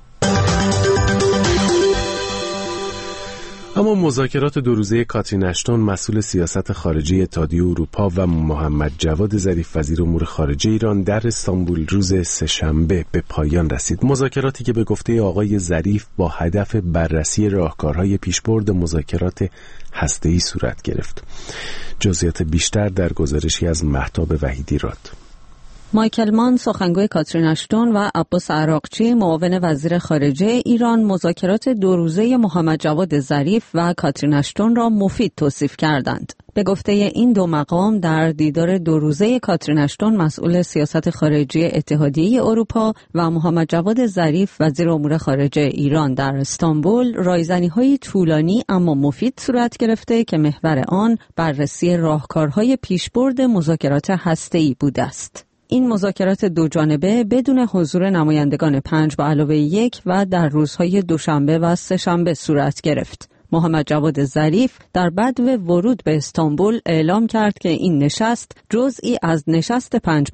اما مذاکرات دو روزه کاترین اشتون مسئول سیاست خارجی اتحادیه اروپا و محمد جواد ظریف وزیر امور خارجه ایران در استانبول روز سه‌شنبه به پایان رسید. مذاکراتی که به گفته آقای ظریف با هدف بررسی راهکارهای پیشبرد مذاکرات هسته‌ای صورت گرفت. جزئیات بیشتر در گزارشی از مهتاب وحیدی راد. مایکل مان سخنگوی کاترین اشتون و عباس عراقچی معاون وزیر خارجه ایران مذاکرات دو روزه محمد جواد ظریف و کاترین اشتون را مفید توصیف کردند. به گفته این دو مقام در دیدار دو روزه کاترین اشتون مسئول سیاست خارجی اتحادیه اروپا و محمد جواد ظریف وزیر امور خارجه ایران در استانبول رایزنی‌های طولانی اما مفید صورت گرفته که محور آن بررسی راهکارهای پیشبرد مذاکرات هسته‌ای بوده است. این مذاکرات دو جانبه بدون حضور نمایندگان 5+1 و در روزهای دوشنبه و سه‌شنبه صورت گرفت. محمد جواد ظریف در بدو ورود به استانبول اعلام کرد که این نشست جزئی از نشست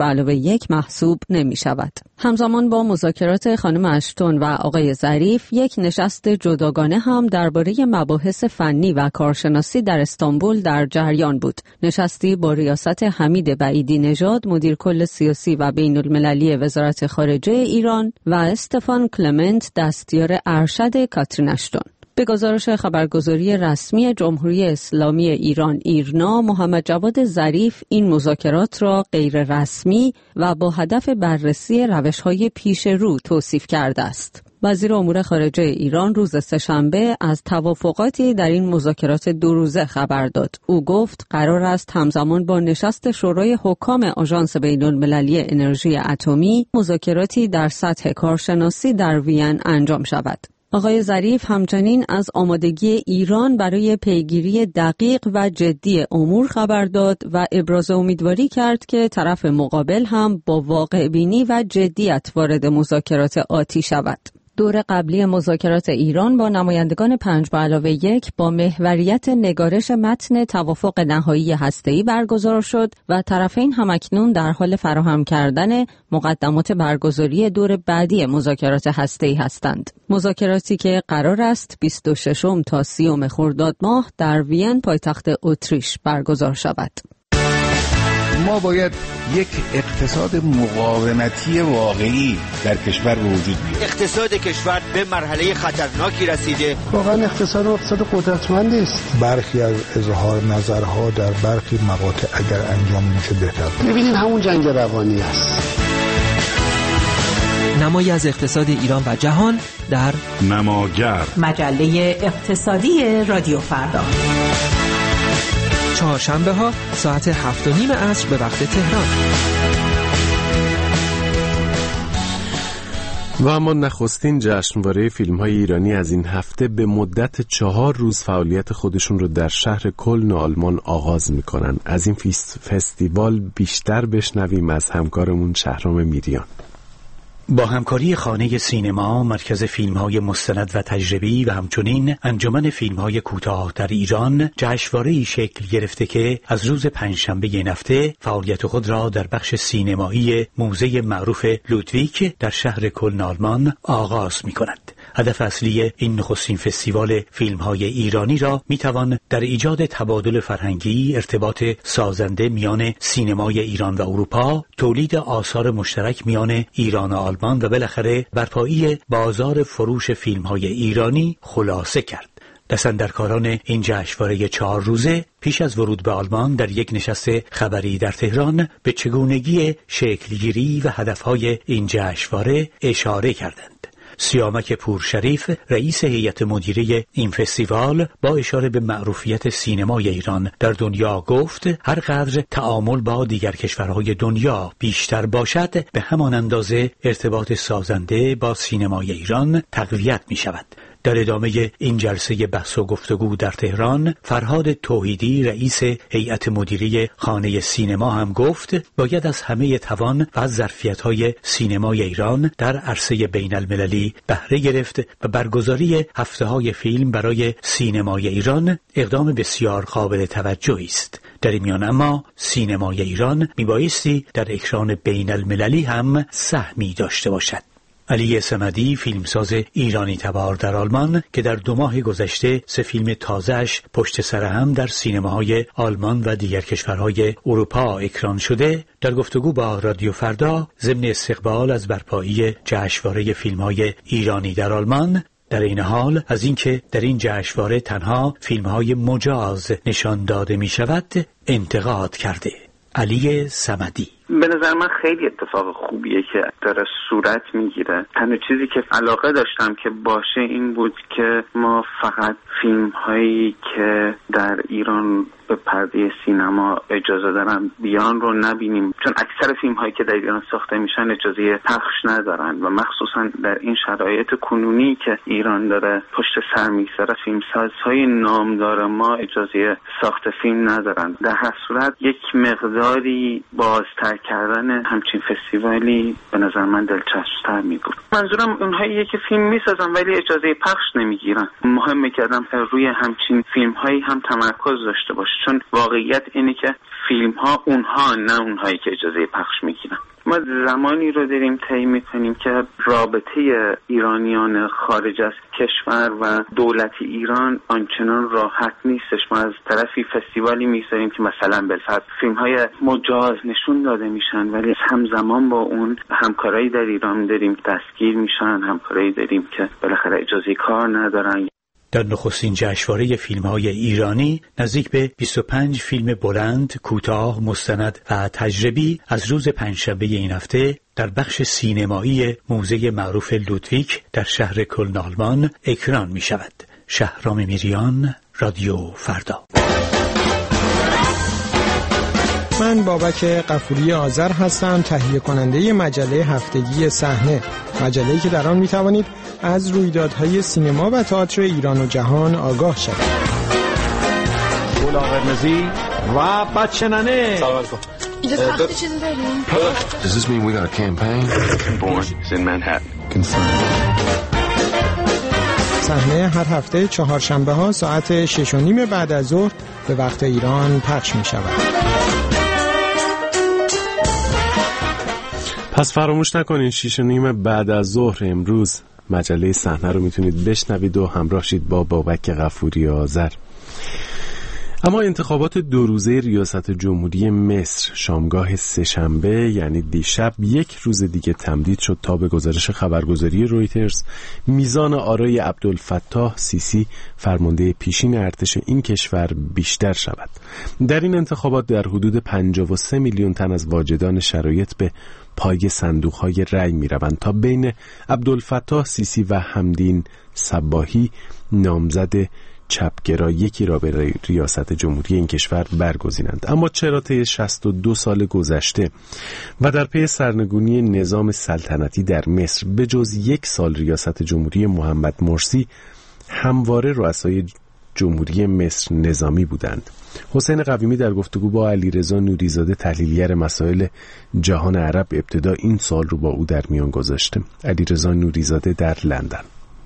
5+1 محسوب نمی شود. همزمان با مذاکرات خانم اشتون و آقای ظریف یک نشست جداگانه هم درباره مباحث فنی و کارشناسی در استانبول در جریان بود. نشستی با ریاست حمید بعیدی نژاد مدیر کل سیاسی و بین المللی وزارت خارجه ایران و استفان کلمنت دستیار ارشد کاترین اشتون. به گزارش خبرگزاری رسمی جمهوری اسلامی ایران ایرنا، محمد جواد ظریف این مذاکرات را غیر رسمی و با هدف بررسی روش‌های پیش رو توصیف کرده است. وزیر امور خارجه ایران روز سه‌شنبه از توافقاتی در این مذاکرات دو روزه خبر داد. او گفت قرار است همزمان با نشست شورای حکام آژانس بین‌المللی انرژی اتمی مذاکراتی در سطح کارشناسی در وین انجام شود. آقای ظریف همچنین از آمادگی ایران برای پیگیری دقیق و جدی امور خبر داد و ابراز امیدواری کرد که طرف مقابل هم با واقع بینی و جدیت وارد مذاکرات آتی شود. دور قبلی مذاکرات ایران با نمایندگان 5+1 با محوریت نگارش متن توافق نهایی هسته‌ای برگزار شد و طرفین همکنون در حال فراهم کردن مقدمات برگزاری دور بعدی مذاکرات هسته‌ای هستند. مذاکراتی که قرار است 26 تا 30 خرداد ماه در وین پایتخت اتریش برگزار شود. ما باید یک اقتصاد مقاومتی واقعی در کشور به وجود بیاریم. اقتصاد کشور به مرحله خطرناکی رسیده. واقعا اقتصاد قدرتمندی است. برخی از اظهار نظرها در برخی مقاطع اگر انجام میشه بهتر. ببینید همون جنگ روانی است. نمایی از اقتصاد ایران و جهان در نماگر، مجله اقتصادی رادیو فردا، چهارشنبه ها ساعت 7:30 عصر به وقت تهران. و اما نخستین جشنواره فیلم‌های ایرانی از این هفته به مدت 4 روز فعالیت خودشون رو در شهر کلن آلمان آغاز می‌کنن. از این فستیوال بیشتر بشنویم از همکارمون شهرام میریان. با همکاری خانه سینما، مرکز فیلم‌های مستند و تجربی و همچنین انجمن فیلم‌های کوتاه در ایران، جشنواره‌ای شکل گرفته که از روز پنجشنبه این هفته فعالیت خود را در بخش سینمایی موزه معروف لودویک در شهر کلن آلمان آغاز می‌کند. هدف اصلی این نخستین فستیوال فیلم‌های ایرانی را می‌توان در ایجاد تبادل فرهنگی، ارتباط سازنده میان سینمای ایران و اروپا، تولید آثار مشترک میان ایران و آلمان و بالاخره برپایی بازار فروش فیلم‌های ایرانی خلاصه کرد. دستاندرکاران این جشنواره 4 روزه پیش از ورود به آلمان در یک نشست خبری در تهران به چگونگی شکلگیری و هدفهای این جشنواره اشاره کردند. سیامک پورشریف، رئیس هیئت مدیره این فستیوال، با اشاره به معروفیت سینمای ایران در دنیا گفت هر قدر تعامل با دیگر کشورهای دنیا بیشتر باشد، به همان اندازه ارتباط سازنده با سینمای ایران تقویت می شود. در ادامه این جلسه بحث و گفتگو در تهران، فرهاد توحیدی، رئیس هیئت مدیره خانه سینما هم گفت باید از همه توان و ظرفیت‌های سینمای ایران در عرصه بین المللی بهره گرفت و برگزاری هفته‌های فیلم برای سینمای ایران اقدام بسیار قابل توجهی است. در این میان اما سینمای ایران میبایستی در اکران بین المللی هم سهمی داشته باشد. علی صمدی، فیلمساز ایرانی تبار در آلمان که در 2 ماه گذشته 3 فیلم تازه‌اش پشت سر هم در سینماهای آلمان و دیگر کشورهای اروپا اکران شده، در گفتگو با رادیو فردا ضمن استقبال از برپایی جشنواره فیلم‌های ایرانی در آلمان، در این حال از اینکه در این جشنواره تنها فیلم‌های مجاز نشان داده می‌شود انتقاد کرده. علی صمدی: به نظر من خیلی اتفاق خوبیه که داره صورت میگیره. تنها چیزی که علاقه داشتم که باشه این بود که ما فقط فیلم هایی که در ایران به پرده سینما اجازه دارن بیان رو نبینیم، چون اکثر فیلم هایی که در ایران ساخته میشن اجازه پخش ندارن و مخصوصا در این شرایط کنونی که ایران داره پشت سر میگذره، فیلمسازهای نامدار ما اجازه ساخت فیلم ندارن. در هر صورت یک مقداری بازتر کردن همچین فستیوالی به نظر من دلچسب‌تر میگود. منظورم اونهاییه که فیلم میسازن ولی اجازه پخش نمیگیرن. مهمه که آدم روی همچین فیلم‌هایی هم تمرکز داشته باشه، چون واقعیت اینه که فیلم‌ها اونها نه اونهایی که اجازه پخش میگیرن. ما زمانی رو داریم طی می‌کنیم که رابطه ایرانیان خارج از کشور و دولت ایران آنچنان راحت نیستش. ما از طرفی فستیوالی می‌ذاریم که مثلا بالفرض فیلم‌های مجاز نشون داده میشن ولی همزمان با اون همکارایی در ایران داریم دستگیر میشن، همکارایی داریم که بالاخره اجازه کار ندارن. در نخستین جشنواره فیلم‌های ایرانی نزدیک به 25 فیلم بلند، کوتاه، مستند و تجربی از روز پنجشنبه این هفته در بخش سینمایی موزه معروف لودویک در شهر کلن آلمان اکران می شود. شهرام میریان، رادیو فردا. من بابک غفوری آذر هستم، تهیه کننده مجله هفتگی صحنه، مجله‌ای که در آن می‌توانید از رویدادهای سینما و تئاتر ایران و جهان آگاه شوید. گل قرمزی و بچه ننه. سلام علیکم. اینجا تخت چیزی داریم؟ Does this mean we got a campaign? Born in Manhattan. Confirmed. صحنه هر هفته چهارشنبه ها ساعت 6:30 بعد از ظهر به وقت ایران پخش می شود. پس فراموش نکنید 6:30 بعد از ظهر امروز مجله صحنه رو میتونید بشنوید و همراه شید با بابک غفوری آذر. اما انتخابات 2 روزه ریاست جمهوری مصر شامگاه سه‌شنبه یعنی دیشب 1 روز دیگه تمدید شد تا به گزارش خبرگزاری رویترز میزان آرای عبدالفتاح سیسی فرمانده پیشین ارتش این کشور بیشتر شود. در این انتخابات در حدود 53 میلیون تن از واجدان شرایط به پای صندوق‌های رأی می‌روند تا بین عبدالفتاح سیسی و حمدین صباحی نامزد چپگرا یکی را به ریاست جمهوری این کشور برگزینند. اما چرا طی 62 سال گذشته و در پی سرنگونی نظام سلطنتی در مصر به جز 1 سال ریاست جمهوری محمد مرسی همواره رؤسای جمهوری مصر نظامی بودند؟ حسین قویمی در گفتگو با علیرضا نوریزاده تحلیلگر مسائل جهان عرب ابتدا این سوال رو با او در میان گذاشته. علیرضا نوریزاده در لندن.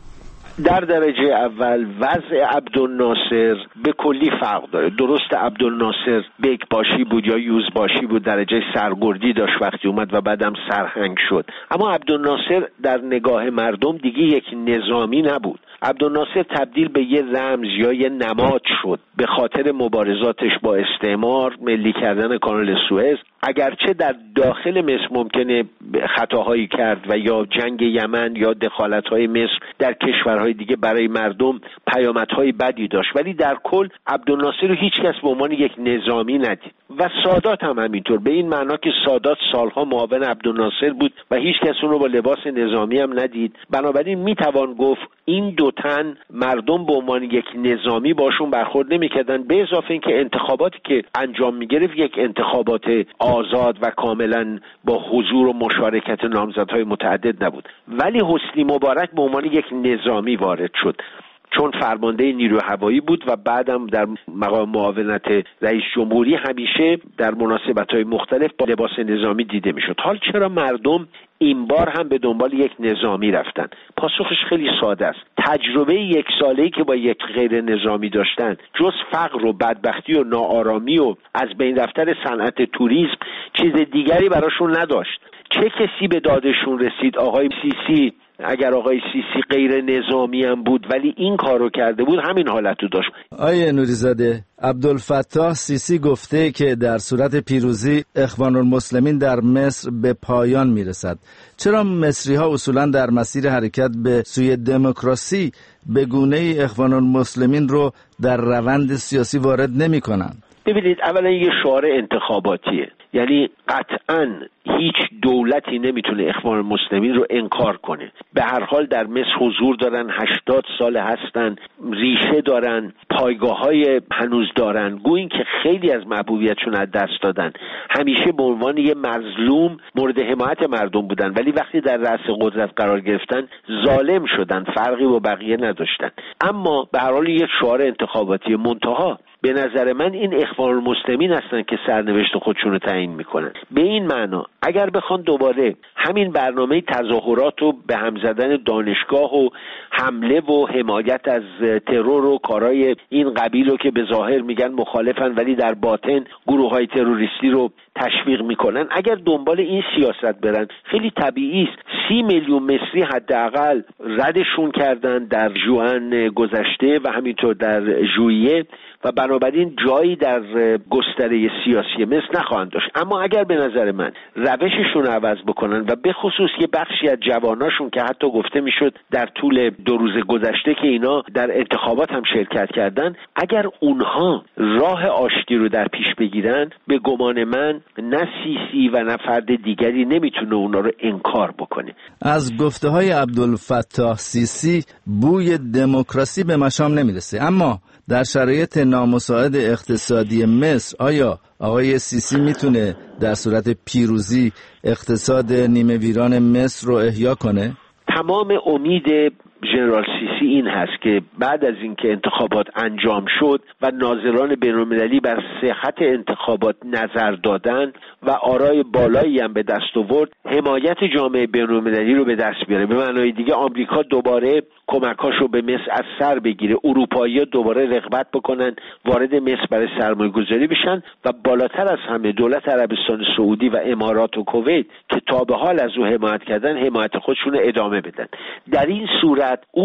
در درجه اول وضع عبدالناصر به کلی فرق داره. درست عبدالناصر بکباشی بود یا یوزباشی بود، درجه سرگردی داشت وقتی اومد و بعدم سرهنگ شد، اما عبدالناصر در نگاه مردم دیگه یک نظامی نبود. عبدالناصر تبدیل به یه رمز یا یه نماد شد به خاطر مبارزاتش با استعمار، ملی کردن کانال سوئز. اگرچه در داخل مصر ممکنه خطاهایی کرد و یا جنگ یمن یا دخالت‌های مصر در کشورهای دیگه برای مردم پیامدهای بدی داشت، ولی در کل عبدالناصر رو هیچ کس به عنوان یک نظامی ندید و سادات هم همینطور، به این معنا که سادات سالها معاون عبدالناصر بود و هیچ کس اون رو با لباس نظامی هم ندید. بنابراین میتوان گفت این دو تن مردم به عنوان یک نظامی باشون برخورد نمی‌کردن، به اضافه اینکه انتخاباتی که انجام می‌گرفت یک انتخابات آزاد و کاملا با حضور و مشارکت نامزدهای متعدد نبود. ولی حسنی مبارک به عنوان یک نظامی وارد شد چون فرمانده نیروی هوایی بود و بعدم در مقام معاونت رئیس جمهوری همیشه در مناسبت‌های مختلف با لباس نظامی دیده میشد. حال چرا مردم این بار هم به دنبال یک نظامی رفتن؟ پاسخش خیلی ساده است. تجربه 1 ساله‌ای که با یک غیر نظامی داشتن جز فقر و بدبختی و ناآرامی و از بین رفتن صنعت توریسم چیز دیگری براشون نداشت. چه کسی به دادشون رسید؟ آقای سیسی. اگر آقای سیسی غیر نظامی هم بود ولی این کارو کرده بود همین حالتو داشت. آیه نوریزاده، عبدالفتاح سیسی گفته که در صورت پیروزی اخوان المسلمین در مصر به پایان میرسد. چرا مصری ها اصولا در مسیر حرکت به سوی دموکراسی به گونه اخوان المسلمین رو در روند سیاسی وارد نمی کنند؟ ببینید، اولا یه شعار انتخاباتیه، یعنی قطعاً هیچ دولتی نمیتونه اخوان المسلمین رو انکار کنه. به هر حال در مصر حضور دارن، 80 سال هستن، ریشه دارن، پایگاه‌های هنوز دارن، گویین که خیلی از محبوبیتشون از دست دادن. همیشه به عنوان یه مظلوم مورد حمایت مردم بودن، ولی وقتی در رأس قدرت قرار گرفتن ظالم شدن، فرقی با بقیه نداشتن. اما به هر حال یک شعار انتخاباتی منتها به نظر من این اخوان المسلمین هستن که سرنوشت خودشون رو تعیین میکنن. به این معنا اگر بخوان دوباره همین برنامه تظاهرات و به هم زدن دانشگاه و حمله و حمایت از ترور و کارهای این قبیل رو که به ظاهر میگن مخالفن ولی در باطن گروه‌های تروریستی رو تشویق میکنن، اگر دنبال این سیاست برن خیلی طبیعی است 30 میلیون مصری حداقل ردشون کردن در ژوئن گذشته و همینطور در ژوئیه و بنابراین جایی در گستره سیاسی مصر نخواهند داشت. اما اگر به نظر من روششون عوض بکنن و به خصوص یه بخشی از جواناشون که حتی گفته میشد در طول 2 روز گذشته که اینا در انتخابات هم شرکت کردن، اگر اونها راه آشتی رو در پیش بگیرن، به گمان من نه سیسی و نه فرد دیگری نمیتونه اونا رو انکار بکنه. از گفته های عبدالفتاح سیسی بوی دموکراسی به مشام نمیرسه، اما در شرایط نامساعد اقتصادی مصر آیا آقای سیسی میتونه در صورت پیروزی اقتصاد نیمه ویران مصر رو احیا کنه؟ تمام امید ژنرال سیسی این هست که بعد از اینکه انتخابات انجام شد و ناظران بین‌المللی بر صحت انتخابات نظر دادن و آرای بالایی هم به دست آورد، حمایت جامعه بین‌المللی رو به دست بیاره. به معنای دیگه آمریکا دوباره کمکاشو به مصر از سر بگیره، اروپایی‌ها دوباره رغبت بکنن وارد مصر برای سرمایه‌گذاری بشن و بالاتر از همه دولت عربستان سعودی و امارات و کویت که تا به حال از او حمایت کردن، حمایت خودشون ادامه بدن. در این صورت او زمین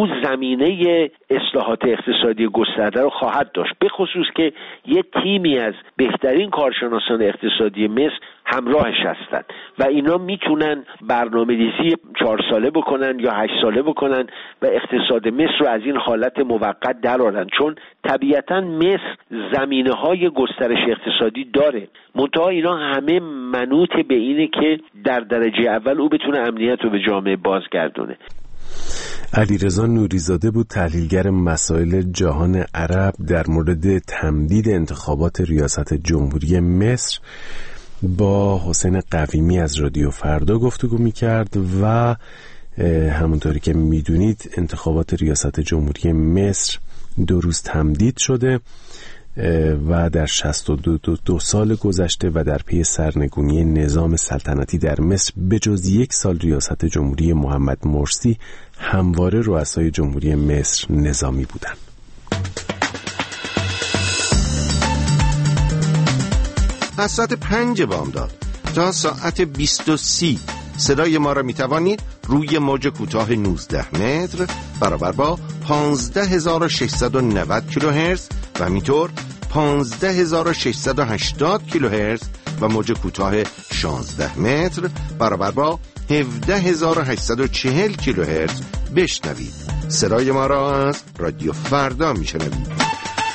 زمینه اصلاحات اقتصادی گسترده رو خواهد داشت، به خصوص که یه تیمی از بهترین کارشناسان اقتصادی مصر همراهش هستند و اینا میتونن برنامه‌ریزی 4 ساله بکنن یا 8 ساله بکنن و اقتصاد مصر رو از این حالت موقت درآورن، چون طبیعتاً مصر زمینه‌های گسترش اقتصادی داره، منتها اینا همه منوط به اینه که در درجه اول او بتونه امنیت رو به جامعه بازگردونه. علیرضا نوریزاده بود تحلیلگر مسائل جهان عرب در مورد تمدید انتخابات ریاست جمهوری مصر با حسین قویمی از رادیو فردا گفتگو می‌کرد و همونطوری که می‌دونید انتخابات ریاست جمهوری مصر 2 روز تمدید شده و در 62 سال گذشته و در پی سرنگونی نظام سلطنتی در مصر به جز 1 سال ریاست جمهوری محمد مرسی همواره رؤسای جمهوری مصر نظامی بودند. از ساعت 5 بامداد تا ساعت 20:30 صدای ما را می توانید روی موج کوتاه 19 متر برابر با 15690 کیلوهرتز و همینطور 15680 کیلوهرتز و موج کوتاه 16 متر برابر با 17840 کیلوهرتز بشنوید. صدای ما را از رادیو فردا میشنوید.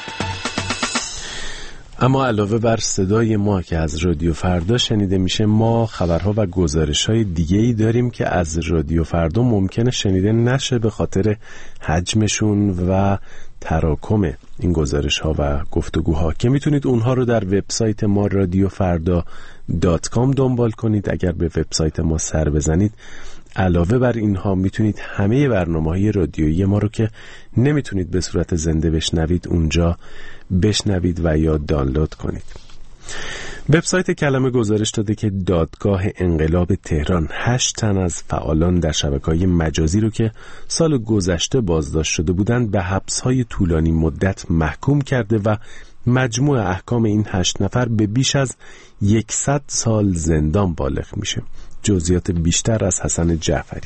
اما علاوه بر صدای ما که از رادیو فردا شنیده میشه، ما خبرها و گزارش‌های دیگه‌ای داریم که از رادیو فردا ممکنه شنیده نشه به خاطر حجمشون و تراکم این گزارش‌ها و گفتگوها که میتونید اونها رو در وبسایت ما radiofarda.com دنبال کنید. اگر به وبسایت ما سر بزنید علاوه بر اینها میتونید همه برنامه‌های رادیویی ما رو که نمیتونید به صورت زنده بشنوید اونجا بشنوید و یا دانلود کنید. وبسایت کلمه گزارش داده که دادگاه انقلاب تهران 8 تن از فعالان در شبکه‌های مجازی رو که سال گذشته بازداشت شده بودند به حبس‌های طولانی مدت محکوم کرده و مجموع احکام این 8 نفر به بیش از 100 سال زندان بالغ میشه. جزئیات بیشتر از حسن جعفری.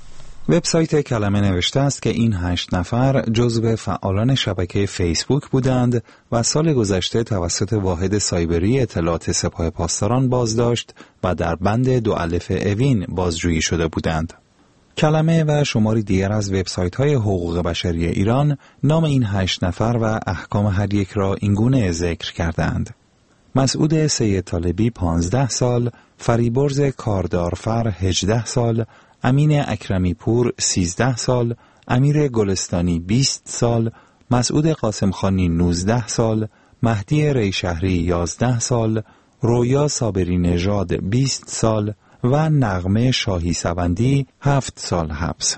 وبسایت کلمه نوشته است که این 8 نفر جزو فعالان شبکه فیسبوک بودند و سال گذشته توسط واحد سایبری اطلاعات سپاه پاسداران بازداشت و در بند 2 اوین بازجویی شده بودند. کلمه و شماری دیگر از وبسایت‌های حقوق بشری ایران نام این 8 نفر و احکام هر یک را اینگونه ذکر کردند: مسعود سید طالبی 15 سال، فریبرز کاردارفر 18 سال، امین اکرمی پور 13 سال، امیر گلستانی 20 سال، مسعود قاسمخانی 19 سال، مهدی ریشهری 11 سال، رویا صابری نژاد 20 سال و نغمه شاهی سوندی 7 سال حبس.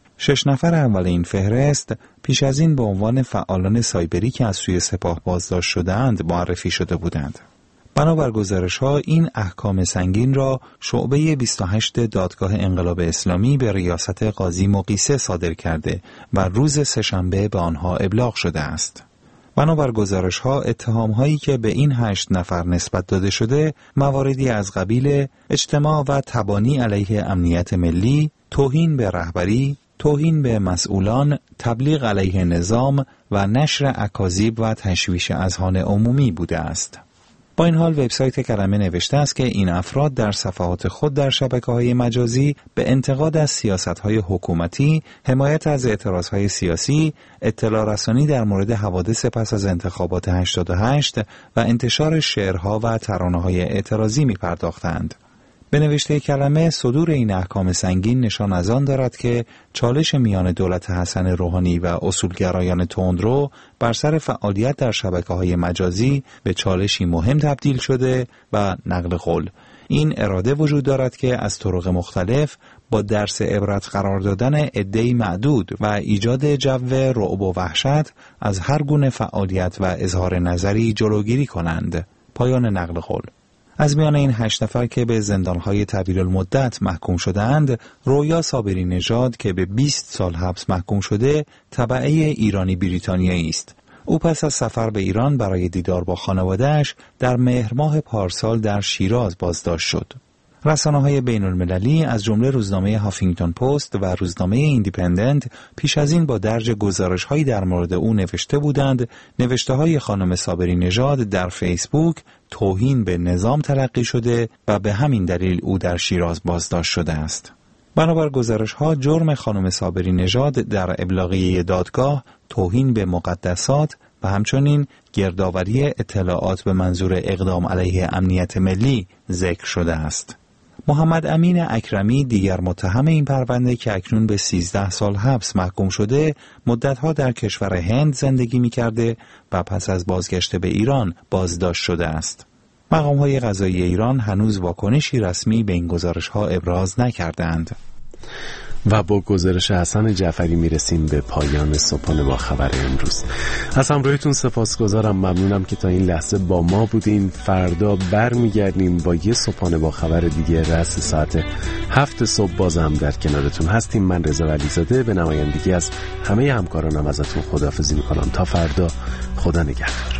6 نفر اول این فهرست پیش از این به عنوان فعالان سایبری که از سوی سپاه بازداشت شده‌اند معرفی شده بودند. بنابر گزارش‌ها این احکام سنگین را شعبه 28 دادگاه انقلاب اسلامی به ریاست قاضی مقیسه صادر کرده و روز سه‌شنبه به آنها ابلاغ شده است. بنابر گزارش‌ها اتهام‌هایی که به این 8 نفر نسبت داده شده مواردی از قبیل اجتماع و تبانی علیه امنیت ملی، توهین به رهبری، توهین به مسئولان، تبلیغ علیه نظام و نشر اکاذیب و تشویش اذهان عمومی بوده است. با این حال وبسایت کلمه نوشته است که این افراد در صفحات خود در شبکه‌های مجازی به انتقاد از سیاست‌های حکومتی، حمایت از اعتراض‌های سیاسی، اطلاع رسانی در مورد حوادث پس از انتخابات 88 و انتشار شعرها و ترانه‌های اعتراضی می‌پرداختند. به نوشته کلمه صدور این احکام سنگین نشان از آن دارد که چالش میان دولت حسن روحانی و اصولگرایان تندرو بر سر فعالیت در شبکه‌های مجازی به چالشی مهم تبدیل شده و نقل قول. این اراده وجود دارد که از طرق مختلف با درس عبرت قرار دادن عده‌ای معدود و ایجاد جو رعب و وحشت از هر گونه فعالیت و اظهار نظری جلوگیری کنند. پایان نقل قول. از میان این 8 نفر که به زندانهای طویل المدت محکوم شده‌اند، رویا صابری نژاد که به 20 سال حبس محکوم شده، تبعه ایرانی بریتانیایی است. او پس از سفر به ایران برای دیدار با خانواده‌اش در مهر ماه پارسال در شیراز بازداشت شد. رسانه‌های بین‌المللی از جمله روزنامه هافینگتون پست و روزنامه ایندیپندنت پیش از این با درج گزارش‌هایی در مورد او نوشته بودند نوشته‌های خانم صابری نژاد در فیسبوک توهین به نظام تلقی شده و به همین دلیل او در شیراز بازداشت شده است. بنابر گزارش‌ها جرم خانم صابری نژاد در ابلاغیه دادگاه توهین به مقدسات و همچنین گردآوری اطلاعات به منظور اقدام علیه امنیت ملی ذکر شده است. محمد امین اکرمی دیگر متهم این پرونده که اکنون به 13 سال حبس محکوم شده مدتها در کشور هند زندگی می‌کرده و پس از بازگشت به ایران بازداشت شده است. مقام‌های قضایی ایران هنوز واکنشی رسمی به این گزارش‌ها ابراز نکردند. و با گزارش حسن جعفری میرسیم به پایان صبحانه با خبر امروز. از همراهیتون سپاسگزارم، ممنونم که تا این لحظه با ما بودین. فردا برمیگردیم با یه صبحانه با خبر دیگه. رأس ساعت 7 صبح بازم در کنارتون هستیم. من رضا ولیزاده به نمایندگی از همه همکارانم ازتون خداحافظی میکنم تا فردا. خدا نگهدار.